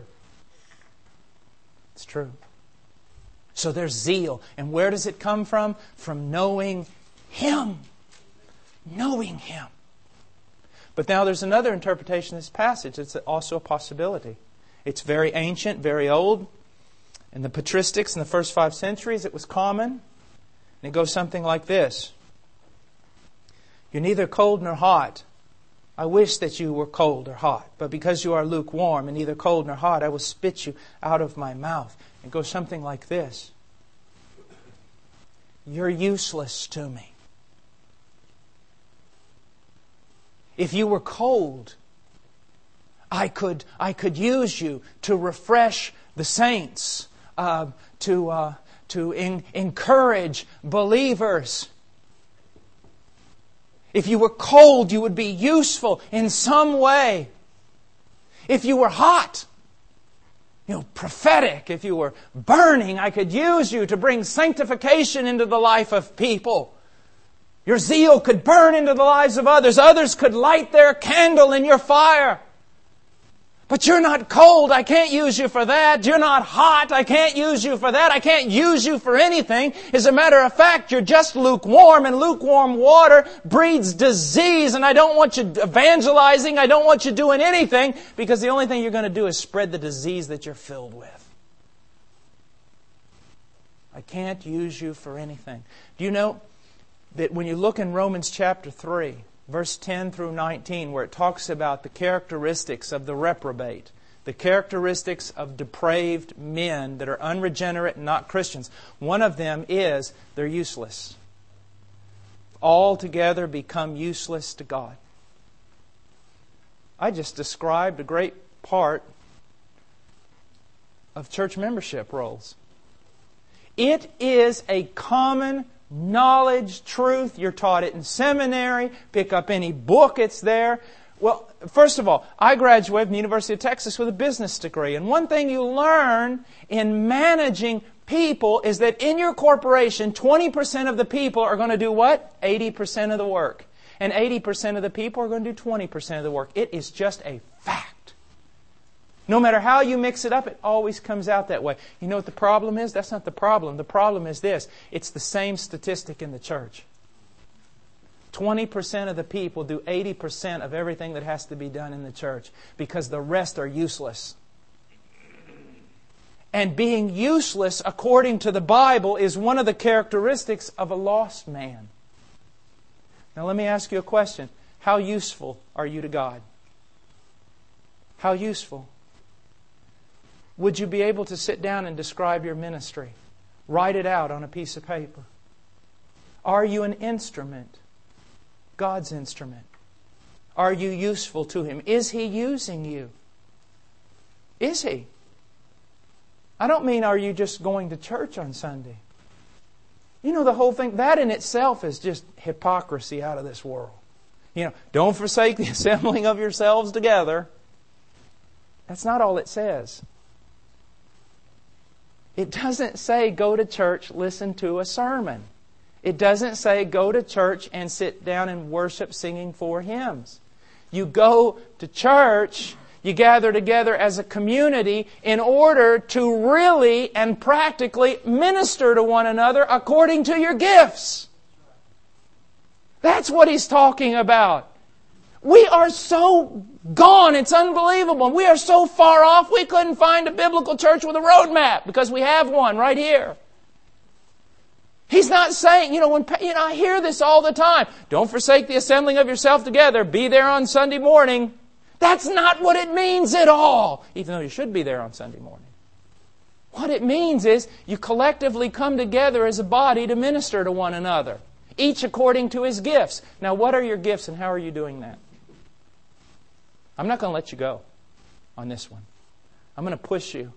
It's true. So there's zeal. And where does it come from? From knowing Him. Knowing Him. But now there's another interpretation of this passage. It's also a possibility. It's very ancient, very old. In the patristics in the first 5 centuries, it was common. And it goes something like this. You're neither cold nor hot. I wish that you were cold or hot, but because you are lukewarm and neither cold nor hot, I will spit you out of my mouth. It goes something like this. You're useless to me. If you were cold, I could use you to refresh the saints, to encourage believers. If you were cold, you would be useful in some way. If you were hot, prophetic. If you were burning, I could use you to bring sanctification into the life of people. Your zeal could burn into the lives of others. Others could light their candle in your fire. But you're not cold. I can't use you for that. You're not hot. I can't use you for that. I can't use you for anything. As a matter of fact, you're just lukewarm, and lukewarm water breeds disease. And I don't want you evangelizing. I don't want you doing anything, because the only thing you're going to do is spread the disease that you're filled with. I can't use you for anything. Do you know that when you look in Romans chapter 3, verse 10 through 19, where it talks about the characteristics of the reprobate, the characteristics of depraved men that are unregenerate and not Christians, one of them is they're useless. Altogether become useless to God. I just described a great part of church membership roles. It is a common knowledge, truth. You're taught it in seminary. Pick up any book, it's there. Well, first of all, I graduated from the University of Texas with a business degree. And one thing you learn in managing people is that in your corporation, 20% of the people are going to do what? 80% of the work. And 80% of the people are going to do 20% of the work. It is just a fact. No matter how you mix it up, it always comes out that way. You know what the problem is? That's not the problem. The problem is this. It's the same statistic in the church. 20% of the people do 80% of everything that has to be done in the church, because the rest are useless. And being useless, according to the Bible, is one of the characteristics of a lost man. Now let me ask you a question. How useful are you to God? How useful? Would you be able to sit down and describe your ministry? Write it out on a piece of paper. Are you an instrument? God's instrument. Are you useful to Him? Is He using you? Is He? I don't mean are you just going to church on Sunday. You know, the whole thing, that in itself is just hypocrisy out of this world. You know, don't forsake the assembling of yourselves together. That's not all it says. It doesn't say go to church, listen to a sermon. It doesn't say go to church and sit down and worship singing 4 hymns. You go to church, you gather together as a community in order to really and practically minister to one another according to your gifts. That's what he's talking about. We are so gone, it's unbelievable. We are so far off, we couldn't find a biblical church with a roadmap because we have one right here. He's not saying, I hear this all the time. Don't forsake the assembling of yourself together. Be there on Sunday morning. That's not what it means at all, even though you should be there on Sunday morning. What it means is you collectively come together as a body to minister to one another, each according to his gifts. Now, what are your gifts and how are you doing that? I'm not going to let you go on this one. I'm going to push you.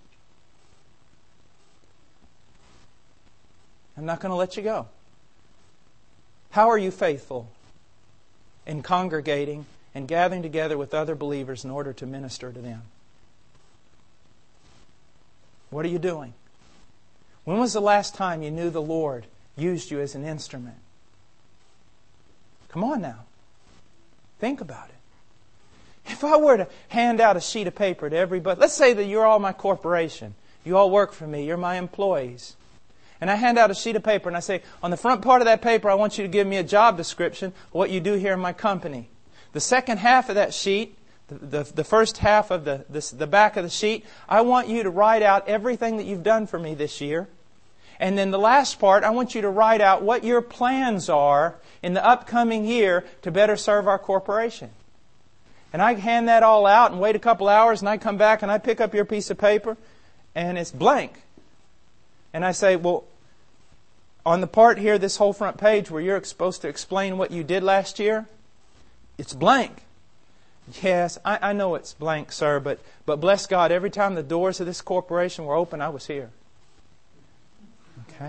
I'm not going to let you go. How are you faithful in congregating and gathering together with other believers in order to minister to them? What are you doing? When was the last time you knew the Lord used you as an instrument? Come on now. Think about it. If I were to hand out a sheet of paper to everybody, let's say that you're all my corporation. You all work for me. You're my employees. And I hand out a sheet of paper and I say, on the front part of that paper, I want you to give me a job description of what you do here in my company. The second half of that sheet, the first half of the back of the sheet, I want you to write out everything that you've done for me this year. And then the last part, I want you to write out what your plans are in the upcoming year to better serve our corporation. And I hand that all out and wait a couple hours and I come back and I pick up your piece of paper and it's blank. And I say, well, on the part here, this whole front page where you're supposed to explain what you did last year, it's blank. Yes, I know it's blank, sir, but bless God, every time the doors of this corporation were open, I was here. Okay?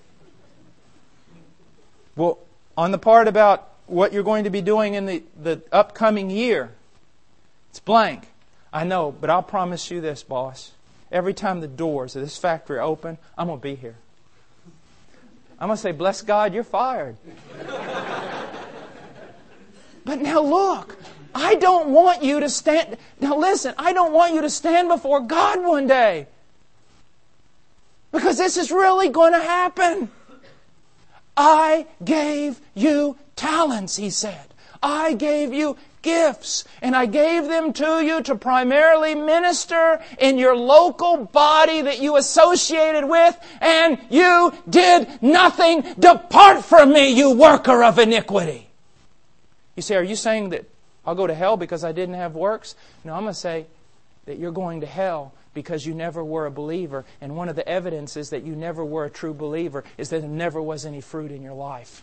Well, on the part about what you're going to be doing in the upcoming year, it's blank. I know, but I'll promise you this, boss. Every time the doors of this factory open, I'm going to be here. I'm going to say, bless God, you're fired. But now look, I don't want you to stand... Now listen, I don't want you to stand before God one day. Because this is really going to happen. I gave you talents, he said. I gave you gifts, and I gave them to you to primarily minister in your local body that you associated with, and you did nothing. Depart from me, you worker of iniquity. You say, are you saying that I'll go to hell because I didn't have works? No, I'm going to say that you're going to hell because you never were a believer. And one of the evidences that you never were a true believer is that there never was any fruit in your life.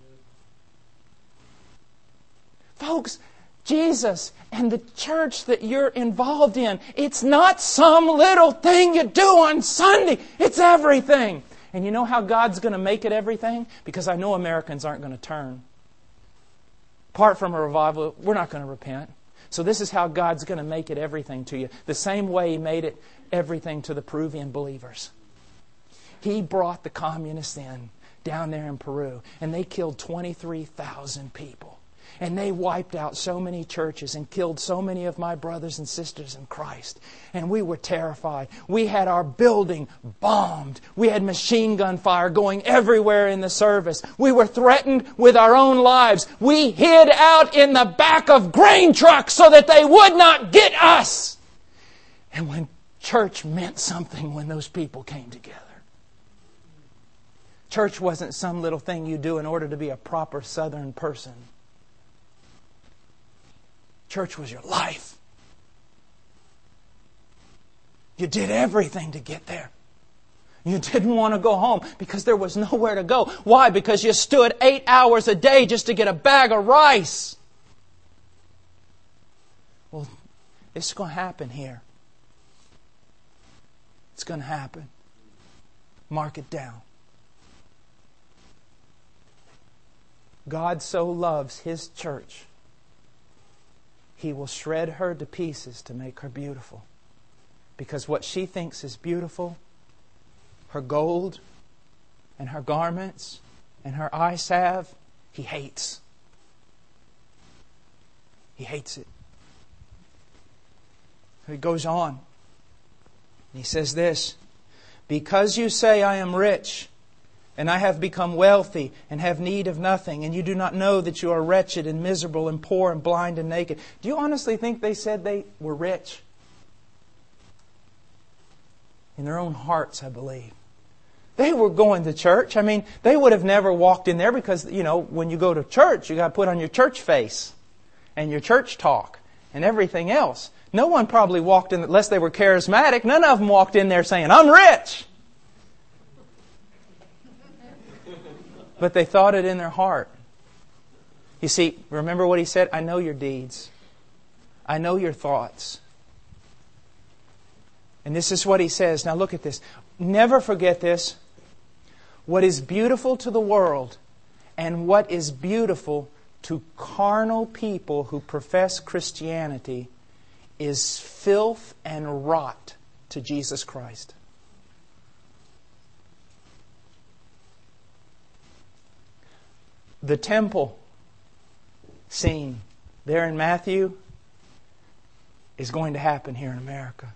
Folks, Jesus and the church that you're involved in, it's not some little thing you do on Sunday. It's everything. And you know how God's going to make it everything? Because I know Americans aren't going to turn. Apart from a revival, we're not going to repent. So this is how God's going to make it everything to you. The same way He made it everything to the Peruvian believers. He brought the communists in down there in Peru, and they killed 23,000 people. And they wiped out so many churches and killed so many of my brothers and sisters in Christ. And we were terrified. We had our building bombed. We had machine gun fire going everywhere in the service. We were threatened with our own lives. We hid out in the back of grain trucks so that they would not get us. And when church meant something when those people came together. Church wasn't some little thing you do in order to be a proper Southern person. Church was your life. You did everything to get there. You didn't want to go home because there was nowhere to go. Why? Because you stood 8 hours a day just to get a bag of rice. Well, it's going to happen here. It's going to happen. Mark it down. God so loves His church, He will shred her to pieces to make her beautiful. Because what she thinks is beautiful, her gold and her garments and her eye salve, He hates. He hates it. He goes on. He says this, because you say, I am rich, and I have become wealthy, and have need of nothing, and you do not know that you are wretched and miserable and poor and blind and naked. Do you honestly think they said they were rich? In their own hearts, I believe. They were going to church. I mean, they would have never walked in there because, when you go to church, you got to put on your church face and your church talk and everything else. No one probably walked in, unless they were charismatic, none of them walked in there saying, I'm rich. But they thought it in their heart. You see, remember what He said? I know your deeds. I know your thoughts. And this is what He says. Now look at this. Never forget this. What is beautiful to the world and what is beautiful to carnal people who profess Christianity is filth and rot to Jesus Christ. The temple scene there in Matthew is going to happen here in America.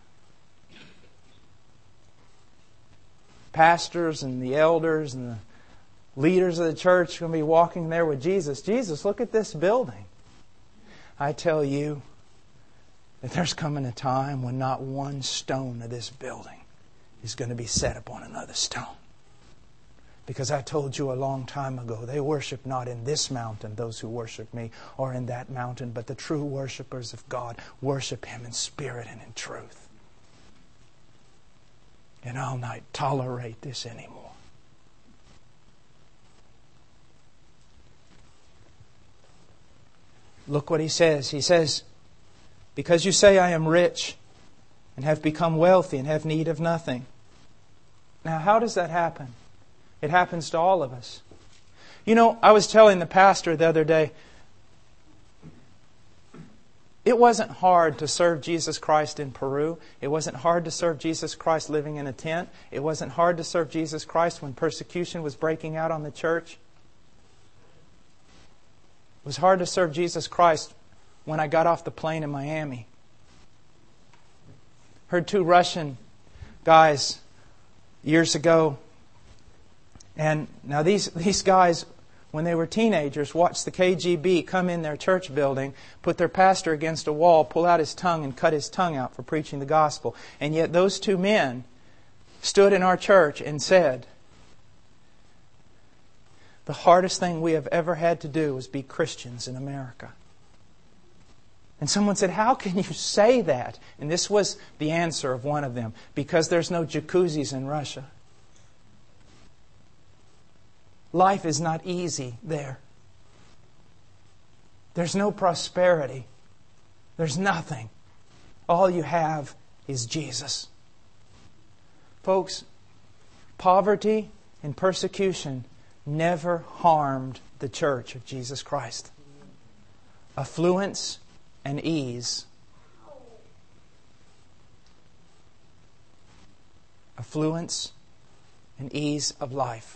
Pastors and the elders and the leaders of the church are going to be walking there with Jesus. Jesus, look at this building. I tell you that there's coming a time when not one stone of this building is going to be set upon another stone. Because I told you a long time ago, they worship not in this mountain, those who worship me, or in that mountain, but the true worshipers of God worship Him in spirit and in truth. And I'll not tolerate this anymore. Look what He says. He says, because you say I am rich and have become wealthy and have need of nothing. Now, how does that happen? It happens to all of us. I was telling the pastor the other day, it wasn't hard to serve Jesus Christ in Peru. It wasn't hard to serve Jesus Christ living in a tent. It wasn't hard to serve Jesus Christ when persecution was breaking out on the church. It was hard to serve Jesus Christ when I got off the plane in Miami. Heard 2 Russian guys years ago. And now these guys, when they were teenagers, watched the KGB come in their church building, put their pastor against a wall, pull out his tongue and cut his tongue out for preaching the gospel. And yet those 2 men stood in our church and said, the hardest thing we have ever had to do is be Christians in America. And someone said, how can you say that? And this was the answer of one of them. Because there's no jacuzzis in Russia. Life is not easy there. There's no prosperity. There's nothing. All you have is Jesus. Folks, poverty and persecution never harmed the church of Jesus Christ. Affluence and ease. Affluence and ease of life.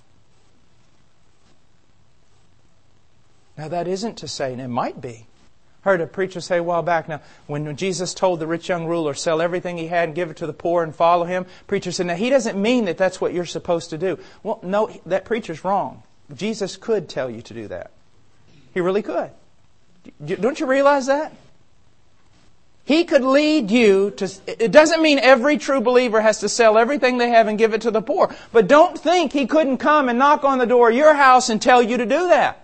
Now that isn't to say, and it might be. Heard a preacher say a while back, now when Jesus told the rich young ruler, sell everything he had and give it to the poor and follow Him, preacher said, now He doesn't mean that that's what you're supposed to do. Well, no, that preacher's wrong. Jesus could tell you to do that. He really could. Don't you realize that? He could lead you to... It doesn't mean every true believer has to sell everything they have and give it to the poor. But don't think He couldn't come and knock on the door of your house and tell you to do that.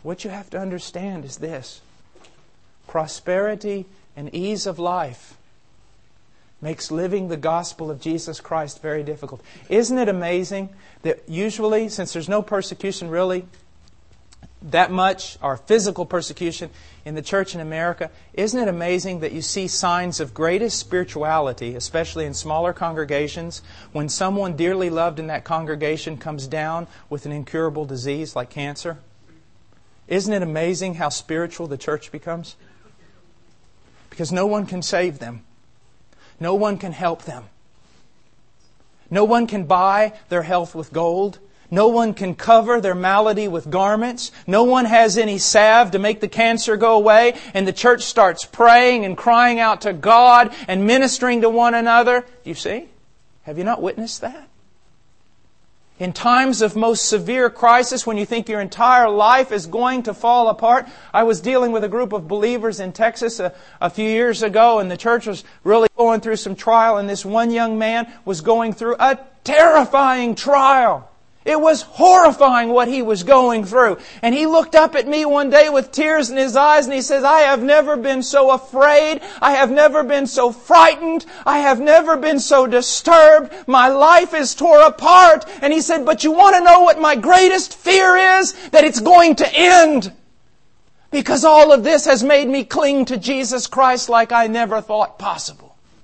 What you have to understand is this. Prosperity and ease of life makes living the gospel of Jesus Christ very difficult. Isn't it amazing that usually, since there's no persecution really that much, or physical persecution in the church in America, isn't it amazing that you see signs of greatest spirituality, especially in smaller congregations, when someone dearly loved in that congregation comes down with an incurable disease like cancer? Isn't it amazing how spiritual the church becomes? Because no one can save them. No one can help them. No one can buy their health with gold. No one can cover their malady with garments. No one has any salve to make the cancer go away. And the church starts praying and crying out to God and ministering to one another. Do you see? Have you not witnessed that? In times of most severe crisis, when you think your entire life is going to fall apart. I was dealing with a group of believers in Texas a few years ago, and the church was really going through some trial, and this one young man was going through a terrifying trial. It was horrifying what he was going through. And he looked up at me one day with tears in his eyes and he says, I have never been so afraid. I have never been so frightened. I have never been so disturbed. My life is tore apart. And he said, but you want to know what my greatest fear is? That it's going to end. Because all of this has made me cling to Jesus Christ like I never thought possible.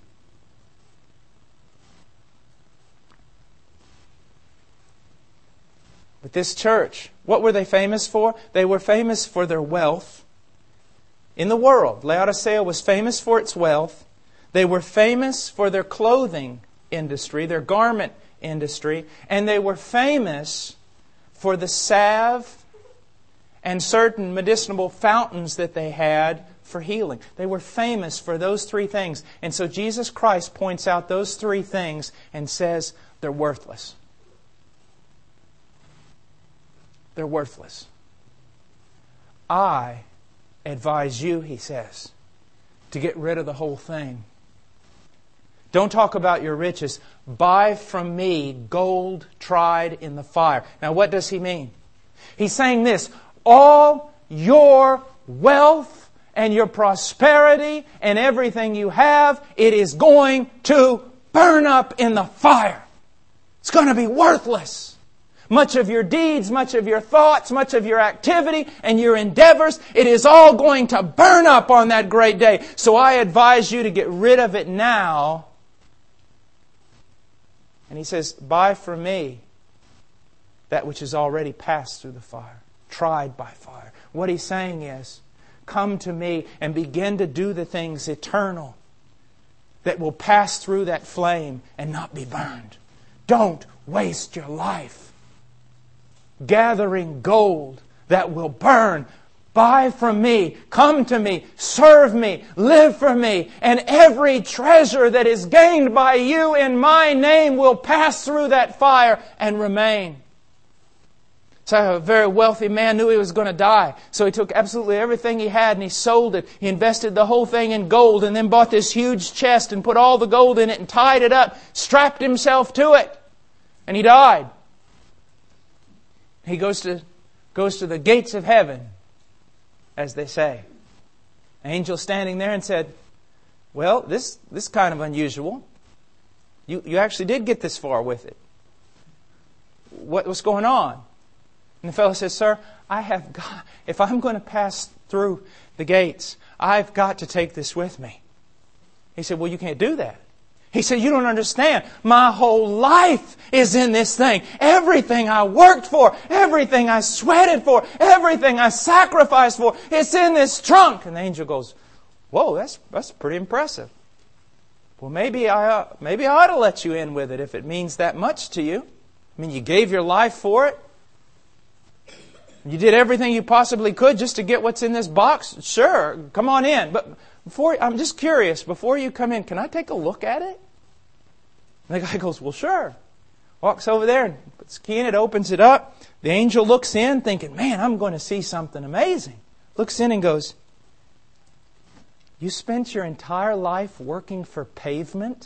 But this church, what were they famous for? They were famous for their wealth in the world. Laodicea was famous for its wealth. They were famous for their clothing industry, their garment industry. And they were famous for the salve and certain medicinal fountains that they had for healing. They were famous for those three things. And so Jesus Christ points out those three things and says they're worthless. They're worthless. I advise you, he says, to get rid of the whole thing. Don't talk about your riches. Buy from me gold tried in the fire. Now what does he mean? He's saying this, all your wealth and your prosperity and everything you have, it is going to burn up in the fire. It's going to be worthless. Much of your deeds, much of your thoughts, much of your activity and your endeavors, it is all going to burn up on that great day. So I advise you to get rid of it now. And he says, buy from me that which has already passed through the fire, tried by fire. What he's saying is, come to me and begin to do the things eternal that will pass through that flame and not be burned. Don't waste your life gathering gold that will burn. Buy from me, come to me, serve me, live for me, and every treasure that is gained by you in my name will pass through that fire and remain. So a very wealthy man knew he was going to die. So he took absolutely everything he had and he sold it. He invested the whole thing in gold and then bought this huge chest and put all the gold in it and tied it up, strapped himself to it. And he died. He goes to the gates of heaven, as they say. An angel standing there and said, well, this is kind of unusual. You actually did get this far with it. What's going on? And the fellow says, sir, if I'm going to pass through the gates, I've got to take this with me. He said, well, you can't do that. He said, you don't understand. My whole life is in this thing. Everything I worked for, everything I sweated for, everything I sacrificed for, it's in this trunk. And the angel goes, whoa, that's pretty impressive. Well, maybe I ought to let you in with it if it means that much to you. I mean, you gave your life for it. You did everything you possibly could just to get what's in this box. Sure, come on in. But I'm just curious, before you come in, can I take a look at it? And the guy goes, well, sure. Walks over there and puts the key in it, opens it up. The angel looks in thinking, man, I'm going to see something amazing. Looks in and goes, you spent your entire life working for pavement?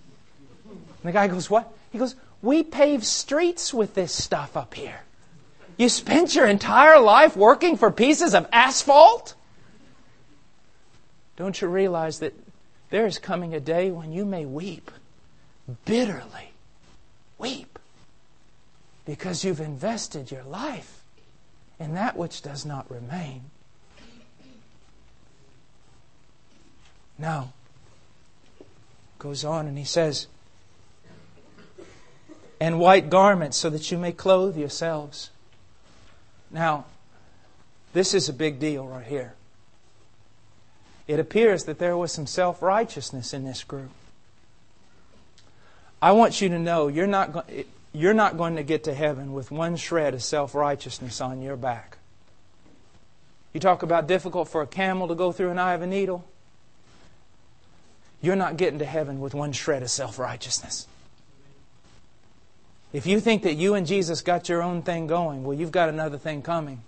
And the guy goes, what? He goes, we pave streets with this stuff up here. You spent your entire life working for pieces of asphalt? Don't you realize that there is coming a day when you may weep, bitterly weep, because you've invested your life in that which does not remain? Now, goes on and he says, and white garments so that you may clothe yourselves. Now, this is a big deal right here. It appears that there was some self-righteousness in this group. I want you to know you're not going to get to heaven with one shred of self-righteousness on your back. You talk about difficult for a camel to go through an eye of a needle. You're not getting to heaven with one shred of self-righteousness. If you think that you and Jesus got your own thing going, well, you've got another thing coming.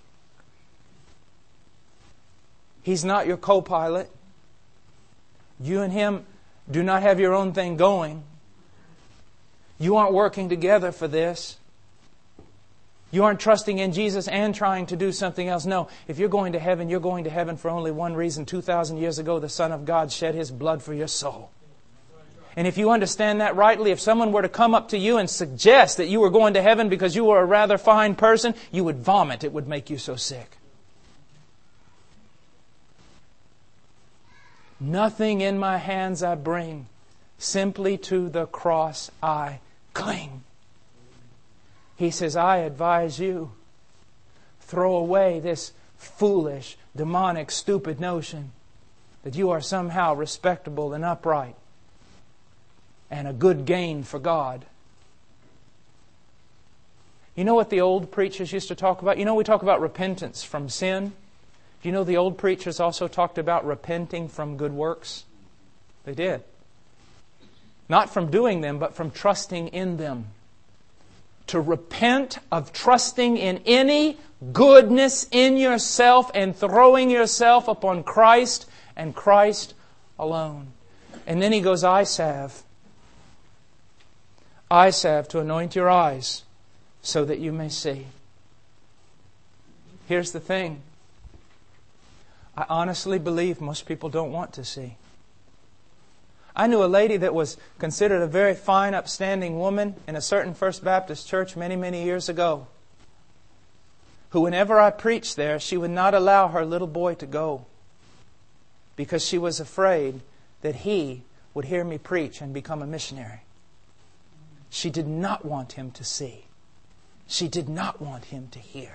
He's not your co-pilot. You and Him do not have your own thing going. You aren't working together for this. You aren't trusting in Jesus and trying to do something else. No, if you're going to heaven, you're going to heaven for only one reason. 2,000 years ago, the Son of God shed His blood for your soul. And if you understand that rightly, if someone were to come up to you and suggest that you were going to heaven because you were a rather fine person, you would vomit. It would make you so sick. Nothing in my hands I bring, simply to the cross I cling. He says, I advise you, throw away this foolish, demonic, stupid notion that you are somehow respectable and upright and a good gain for God. You know what the old preachers used to talk about? You know, we talk about repentance from sin. Do you know the old preachers also talked about repenting from good works? They did. Not from doing them, but from trusting in them. To repent of trusting in any goodness in yourself and throwing yourself upon Christ and Christ alone. And then he goes, eye salve to anoint your eyes so that you may see. Here's the thing. I honestly believe most people don't want to see. I knew a lady that was considered a very fine, upstanding woman in a certain First Baptist church many, many years ago, who whenever I preached there, she would not allow her little boy to go because she was afraid that he would hear me preach and become a missionary. She did not want him to see. She did not want him to hear.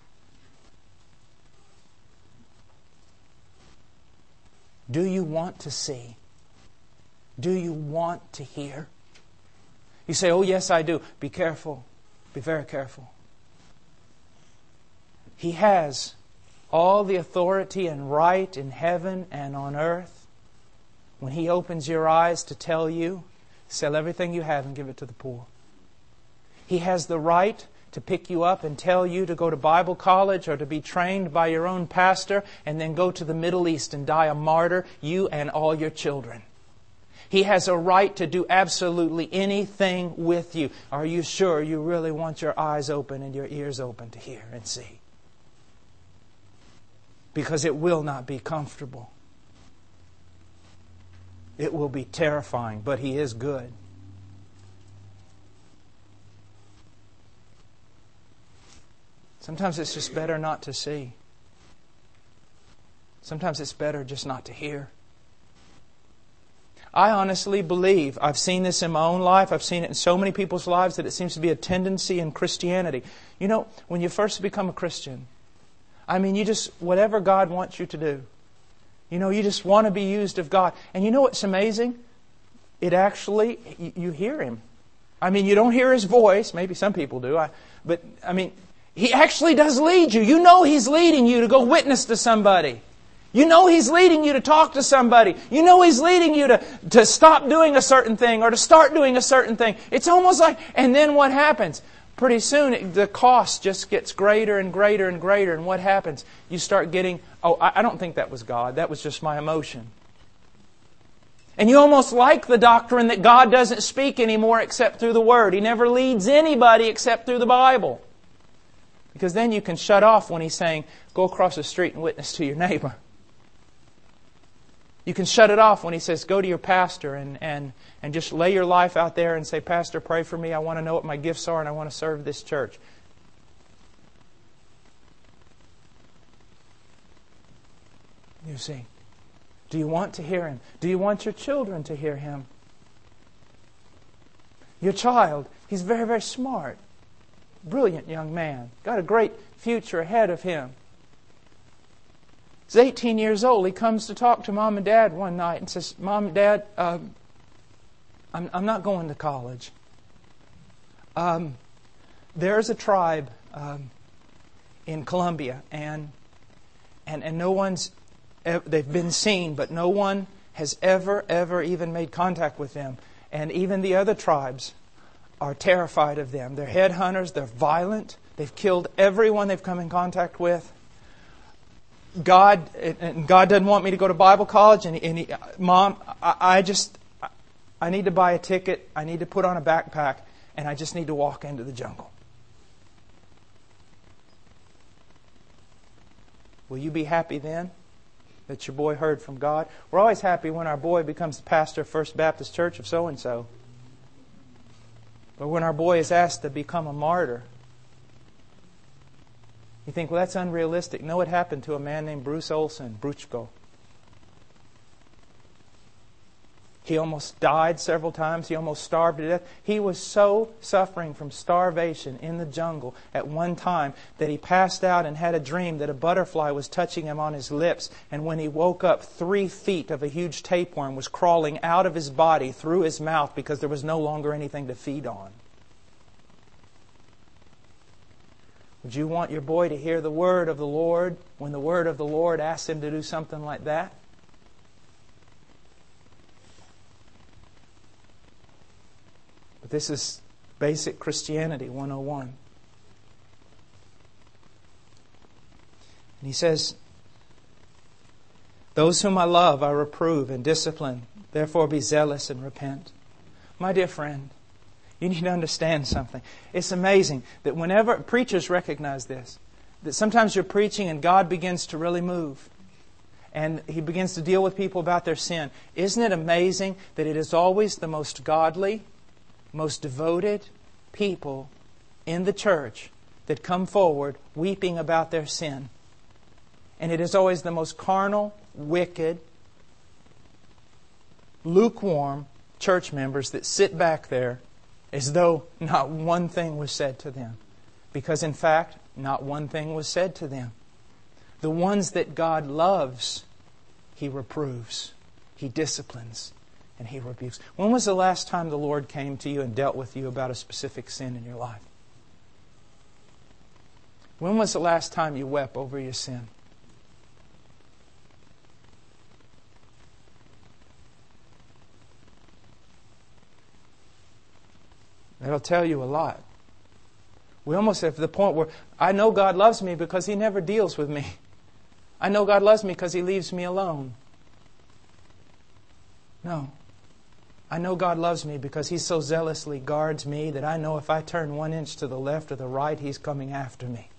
Do you want to see? Do you want to hear? You say, oh yes, I do. Be careful. Be very careful. He has all the authority and right in heaven and on earth when He opens your eyes to tell you, sell everything you have and give it to the poor. He has the right to pick you up and tell you to go to Bible college or to be trained by your own pastor and then go to the Middle East and die a martyr, you and all your children. He has a right to do absolutely anything with you. Are you sure you really want your eyes open and your ears open to hear and see? Because it will not be comfortable. It will be terrifying, but He is good. Sometimes it's just better not to see. Sometimes it's better just not to hear. I honestly believe, I've seen this in my own life, I've seen it in so many people's lives, that it seems to be a tendency in Christianity. You know, when you first become a Christian, you just, whatever God wants you to do, you just want to be used of God. And you know what's amazing? It actually, you hear Him. You don't hear His voice, maybe some people do, but He actually does lead you. You know He's leading you to go witness to somebody. You know He's leading you to talk to somebody. You know He's leading you to stop doing a certain thing or to start doing a certain thing. It's almost like, and then what happens? Pretty soon the cost just gets greater and greater and greater. And what happens? You start getting, I don't think that was God. That was just my emotion. And you almost like the doctrine that God doesn't speak anymore except through the Word. He never leads anybody except through the Bible. Because then you can shut off when He's saying, go across the street and witness to your neighbor. You can shut it off when He says, go to your pastor and just lay your life out there and say, Pastor, pray for me. I want to know what my gifts are and I want to serve this church. You see, do you want to hear Him? Do you want your children to hear Him? Your child, he's very, very smart. Brilliant young man. Got a great future ahead of him. He's 18 years old. He comes to talk to Mom and Dad one night and says, Mom and Dad, I'm not going to college. There's a tribe in Colombia, and no one's, they've been seen, but no one has ever even made contact with them. And even the other tribes are terrified of them. They're headhunters. They're violent. They've killed everyone they've come in contact with. God doesn't want me to go to Bible college. And Mom, I need to buy a ticket. I need to put on a backpack. And I just need to walk into the jungle. Will you be happy then that your boy heard from God? We're always happy when our boy becomes the pastor of First Baptist Church of so-and-so. But when our boy is asked to become a martyr, you think, well, that's unrealistic. No, it happened to a man named Bruce Olson, Bruchko. He almost died several times. He almost starved to death. He was so suffering from starvation in the jungle at one time that he passed out and had a dream that a butterfly was touching him on his lips. And when he woke up, 3 feet of a huge tapeworm was crawling out of his body through his mouth because there was no longer anything to feed on. Would you want your boy to hear the word of the Lord when the word of the Lord asks him to do something like that? But this is basic Christianity 101. And he says, those whom I love I reprove and discipline. Therefore be zealous and repent. My dear friend, you need to understand something. It's amazing that whenever preachers recognize this, that sometimes you're preaching and God begins to really move. And He begins to deal with people about their sin. Isn't it amazing that it is always the most godly, most devoted people in the church that come forward weeping about their sin? And it is always the most carnal, wicked, lukewarm church members that sit back there as though not one thing was said to them. Because in fact, not one thing was said to them. The ones that God loves, He reproves, He disciplines, and He rebukes. When was the last time the Lord came to you and dealt with you about a specific sin in your life? When was the last time you wept over your sin? That'll tell you a lot. We almost have to the point where I know God loves me because He never deals with me. I know God loves me because He leaves me alone. No. I know God loves me because He so zealously guards me that I know if I turn 1 inch to the left or the right, He's coming after me.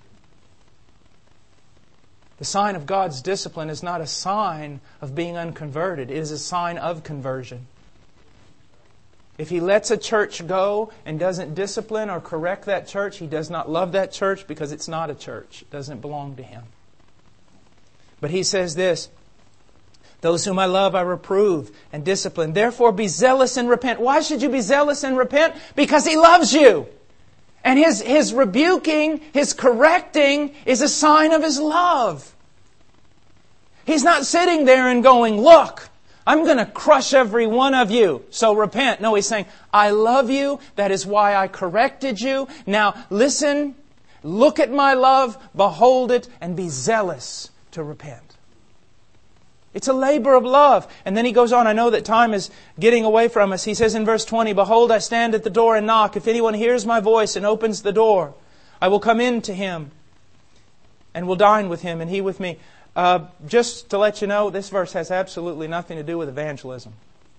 The sign of God's discipline is not a sign of being unconverted. It is a sign of conversion. If He lets a church go and doesn't discipline or correct that church, He does not love that church because it's not a church. It doesn't belong to Him. But He says this, those whom I love I reprove and discipline. Therefore be zealous and repent. Why should you be zealous and repent? Because He loves you. And His rebuking, His correcting is a sign of His love. He's not sitting there and going, look, I'm going to crush every one of you, so repent. No, He's saying, I love you. That is why I corrected you. Now listen, look at my love, behold it, and be zealous to repent. It's a labor of love. And then He goes on, I know that time is getting away from us. He says in verse 20, behold, I stand at the door and knock. If anyone hears my voice and opens the door, I will come in to him and will dine with him and he with me. Just to let you know, this verse has absolutely nothing to do with evangelism.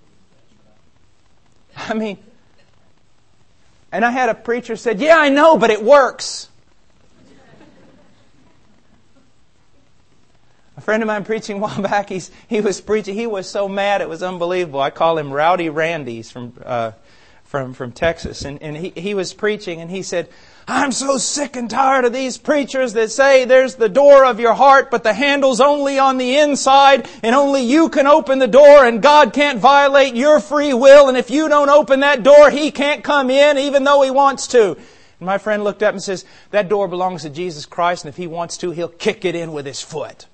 I mean, and I had a preacher said, yeah, I know, but it works. A friend of mine preaching a while back, he was preaching. He was so mad it was unbelievable. I call him Rowdy Randy's from Texas. And he was preaching and he said, I'm so sick and tired of these preachers that say there's the door of your heart, but the handle's only on the inside and only you can open the door and God can't violate your free will. And if you don't open that door, He can't come in even though He wants to. And my friend looked up and says, that door belongs to Jesus Christ, and if He wants to, He'll kick it in with His foot.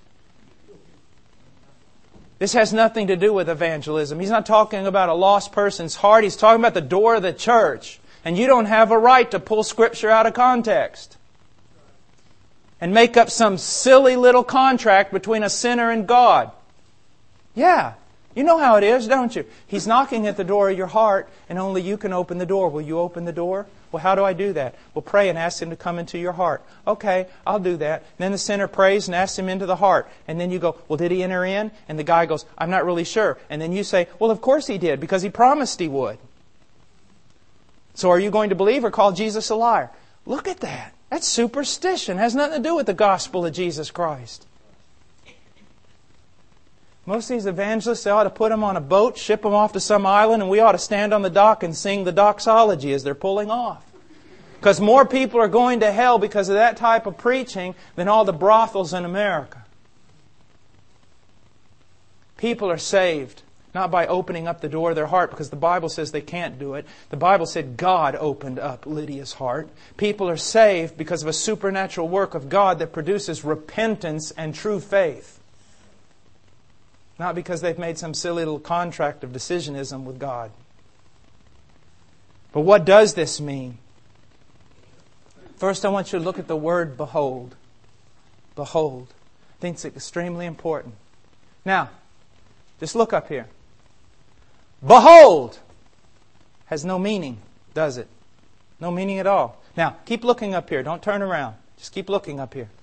This has nothing to do with evangelism. He's not talking about a lost person's heart. He's talking about the door of the church. And you don't have a right to pull Scripture out of context and make up some silly little contract between a sinner and God. Yeah, you know how it is, don't you? He's knocking at the door of your heart, and only you can open the door. Will you open the door? Well, how do I do that? Well, pray and ask Him to come into your heart. Okay, I'll do that. Then the sinner prays and asks Him into the heart. And then you go, well, did He enter in? And the guy goes, I'm not really sure. And then you say, well, of course He did, because He promised He would. So are you going to believe or call Jesus a liar? Look at that. That's superstition. It has nothing to do with the gospel of Jesus Christ. Most of these evangelists, they ought to put them on a boat, ship them off to some island, and we ought to stand on the dock and sing the doxology as they're pulling off. Because more people are going to hell because of that type of preaching than all the brothels in America. People are saved not by opening up the door of their heart, because the Bible says they can't do it. The Bible said God opened up Lydia's heart. People are saved because of a supernatural work of God that produces repentance and true faith. Not because they've made some silly little contract of decisionism with God. But what does this mean? First, I want you to look at the word behold. Behold. I think it's extremely important. Now, just look up here. Behold has no meaning, does it? No meaning at all. Now, keep looking up here. Don't turn around. Just keep looking up here.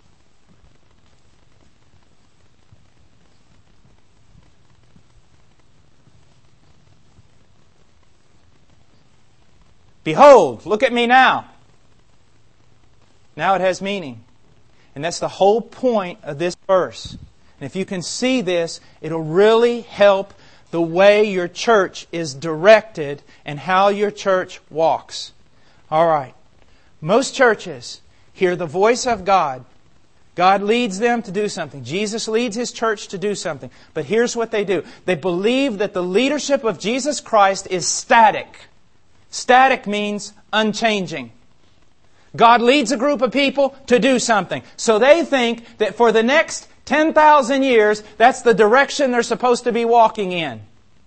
Behold, look at me now. Now it has meaning. And that's the whole point of this verse. And if you can see this, it'll really help the way your church is directed and how your church walks. All right. Most churches hear the voice of God. God leads them to do something. Jesus leads His church to do something. But here's what they do. They believe that the leadership of Jesus Christ is static. Static means unchanging. God leads a group of people to do something. So they think that for the next 10,000 years, that's the direction they're supposed to be walking in.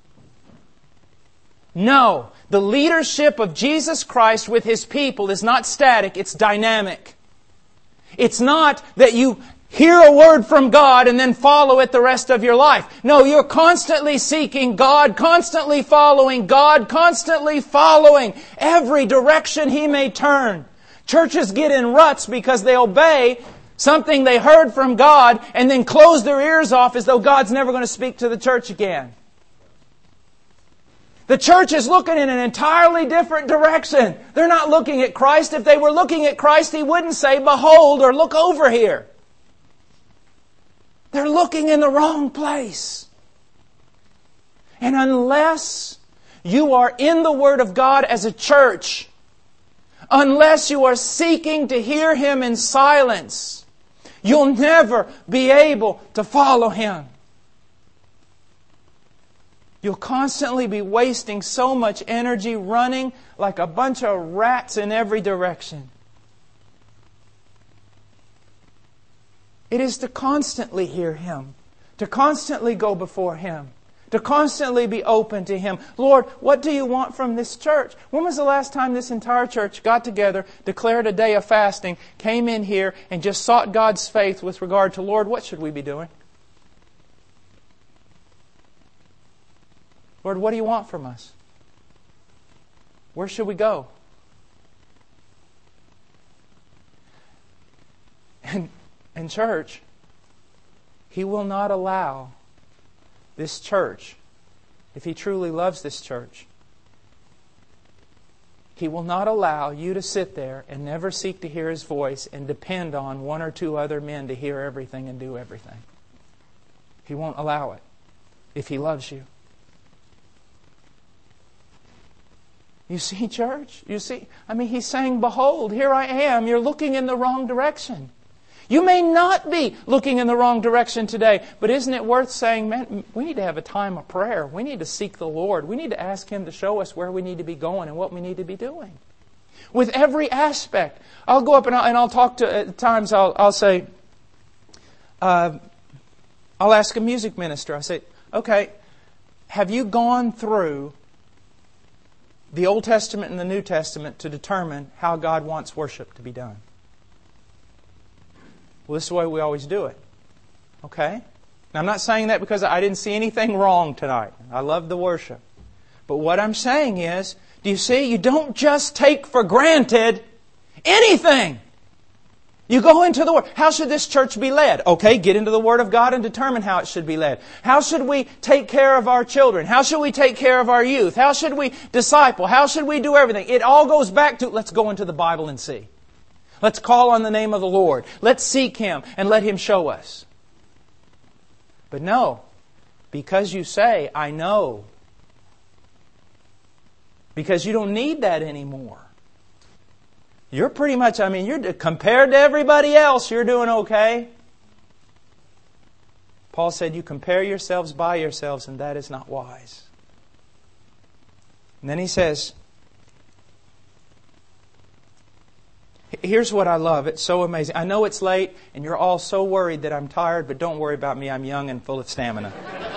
No. The leadership of Jesus Christ with His people is not static, it's dynamic. It's not that you hear a word from God and then follow it the rest of your life. No, you're constantly seeking God, constantly following God, constantly following every direction He may turn. Churches get in ruts because they obey something they heard from God and then close their ears off as though God's never going to speak to the church again. The church is looking in an entirely different direction. They're not looking at Christ. If they were looking at Christ, He wouldn't say, behold, or look over here. They're looking in the wrong place. And unless you are in the Word of God as a church, unless you are seeking to hear Him in silence, you'll never be able to follow Him. You'll constantly be wasting so much energy running like a bunch of rats in every direction. It is to constantly hear Him, to constantly go before Him, to constantly be open to Him. Lord, what do You want from this church? When was the last time this entire church got together, declared a day of fasting, came in here and just sought God's faith with regard to, Lord, what should we be doing? Lord, what do You want from us? Where should we go? And church, He will not allow this church, if He truly loves this church, He will not allow you to sit there and never seek to hear His voice and depend on one or two other men to hear everything and do everything. He won't allow it if He loves you. You see, church? You see? He's saying, behold, here I am. You're looking in the wrong direction. You may not be looking in the wrong direction today, but isn't it worth saying, man, we need to have a time of prayer. We need to seek the Lord. We need to ask Him to show us where we need to be going and what we need to be doing. With every aspect. I'll go up and I'll talk to, at times I'll say, I'll ask a music minister. I say, okay, have you gone through the Old Testament and the New Testament to determine how God wants worship to be done? Well, this is the way we always do it. Okay? Now, I'm not saying that because I didn't see anything wrong tonight. I love the worship. But what I'm saying is, do you see? You don't just take for granted anything. You go into the Word. How should this church be led? Okay, get into the Word of God and determine how it should be led. How should we take care of our children? How should we take care of our youth? How should we disciple? How should we do everything? It all goes back to, let's go into the Bible and see. Let's call on the name of the Lord. Let's seek Him and let Him show us. But no, because you say, I know. Because you don't need that anymore. You're pretty much, you're compared to everybody else, you're doing okay. Paul said, you compare yourselves by yourselves, and that is not wise. And then he says, here's what I love. It's so amazing. I know it's late, and you're all so worried that I'm tired, but don't worry about me. I'm young and full of stamina.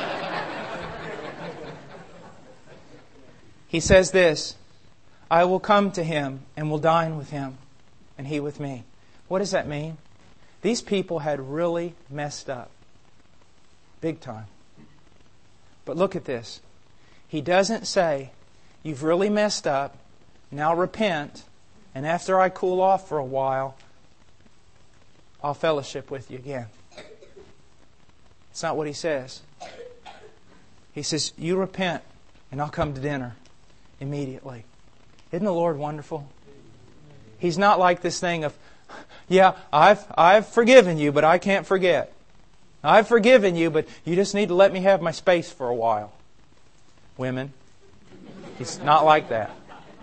He says this, I will come to him and will dine with him, and he with me. What does that mean? These people had really messed up. Big time. But look at this. He doesn't say, you've really messed up, now repent, and after I cool off for a while, I'll fellowship with you again. It's not what he says. He says, you repent, and I'll come to dinner immediately. Isn't the Lord wonderful? He's not like this thing of, yeah, I've forgiven you, but I can't forget. I've forgiven you, but you just need to let me have my space for a while. Women, He's not like that.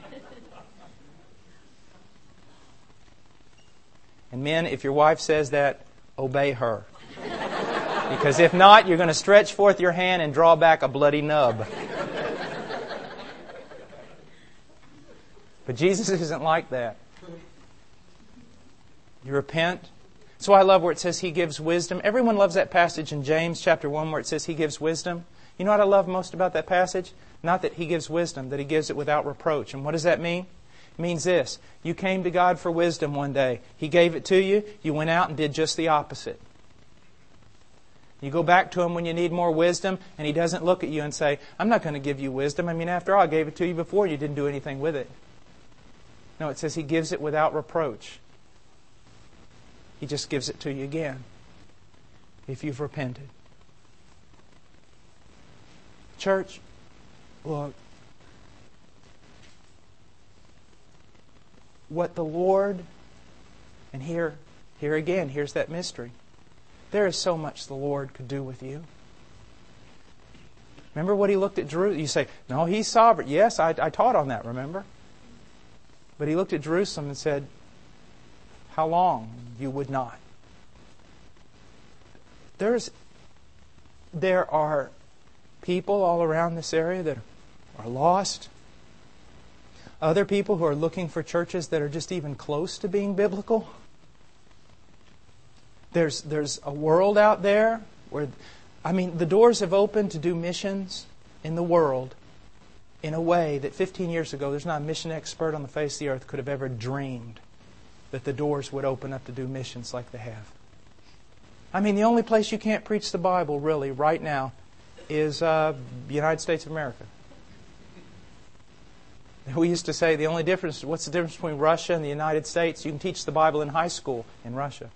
And men, if your wife says that, obey her. Because if not, you're going to stretch forth your hand and draw back a bloody nub. But Jesus isn't like that. You repent. So I love where it says He gives wisdom. Everyone loves that passage in James chapter 1 where it says He gives wisdom. You know what I love most about that passage? Not that He gives wisdom, that He gives it without reproach. And what does that mean? It means this. You came to God for wisdom one day. He gave it to you. You went out and did just the opposite. You go back to Him when you need more wisdom, and He doesn't look at you and say, I'm not going to give you wisdom. After all, I gave it to you before. You didn't do anything with it. No, it says He gives it without reproach. He just gives it to you again if you've repented. Church, look. What the Lord, and here again, here's that mystery. There is so much the Lord could do with you. Remember what He looked at Jerusalem? You say, no, He's sovereign. Yes, I taught on that, remember? But He looked at Jerusalem and said, how long you would not? There are people all around this area that are lost. Other people who are looking for churches that are just even close to being biblical. There's a world out there where, the doors have opened to do missions in the world in a way that 15 years ago, there's not a mission expert on the face of the earth could have ever dreamed that the doors would open up to do missions like they have. The only place you can't preach the Bible, really, right now, is the United States of America. We used to say what's the difference between Russia and the United States? You can teach the Bible in high school in Russia.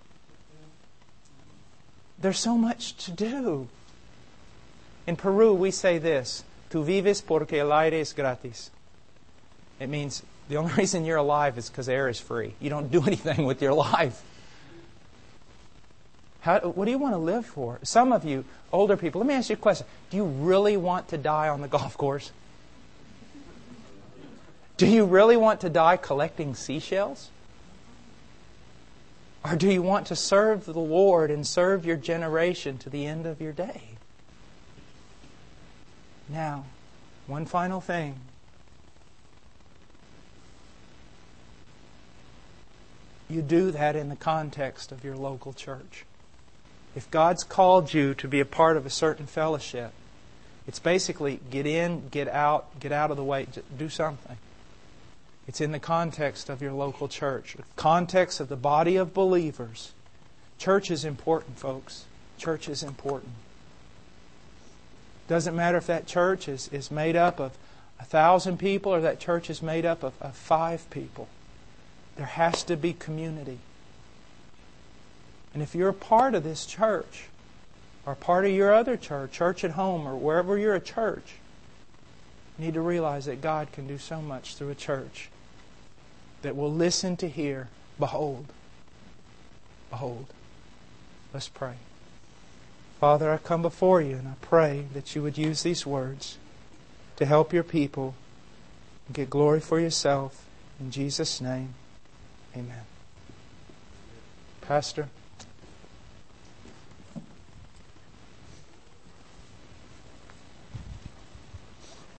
There's so much to do. In Peru, we say this, Tu vives porque el aire es gratis. It means the only reason you're alive is because air is free. You don't do anything with your life. What do you want to live for? Some of you, older people, let me ask you a question. Do you really want to die on the golf course? Do you really want to die collecting seashells? Or do you want to serve the Lord and serve your generation to the end of your day? Now, one final thing. You do that in the context of your local church. If God's called you to be a part of a certain fellowship, it's basically get in, get out of the way, do something. It's in the context of your local church, the context of the body of believers. Church is important, folks. Church is important. Doesn't matter if that church is made up of 1,000 people or that church is made up of 5 people. There has to be community. And if you're a part of this church, or part of your other church at home, or wherever you're a church, you need to realize that God can do so much through a church that will listen to hear, behold, behold. Let's pray. Father, I come before You and I pray that You would use these words to help Your people get glory for Yourself. In Jesus' name, amen. Pastor.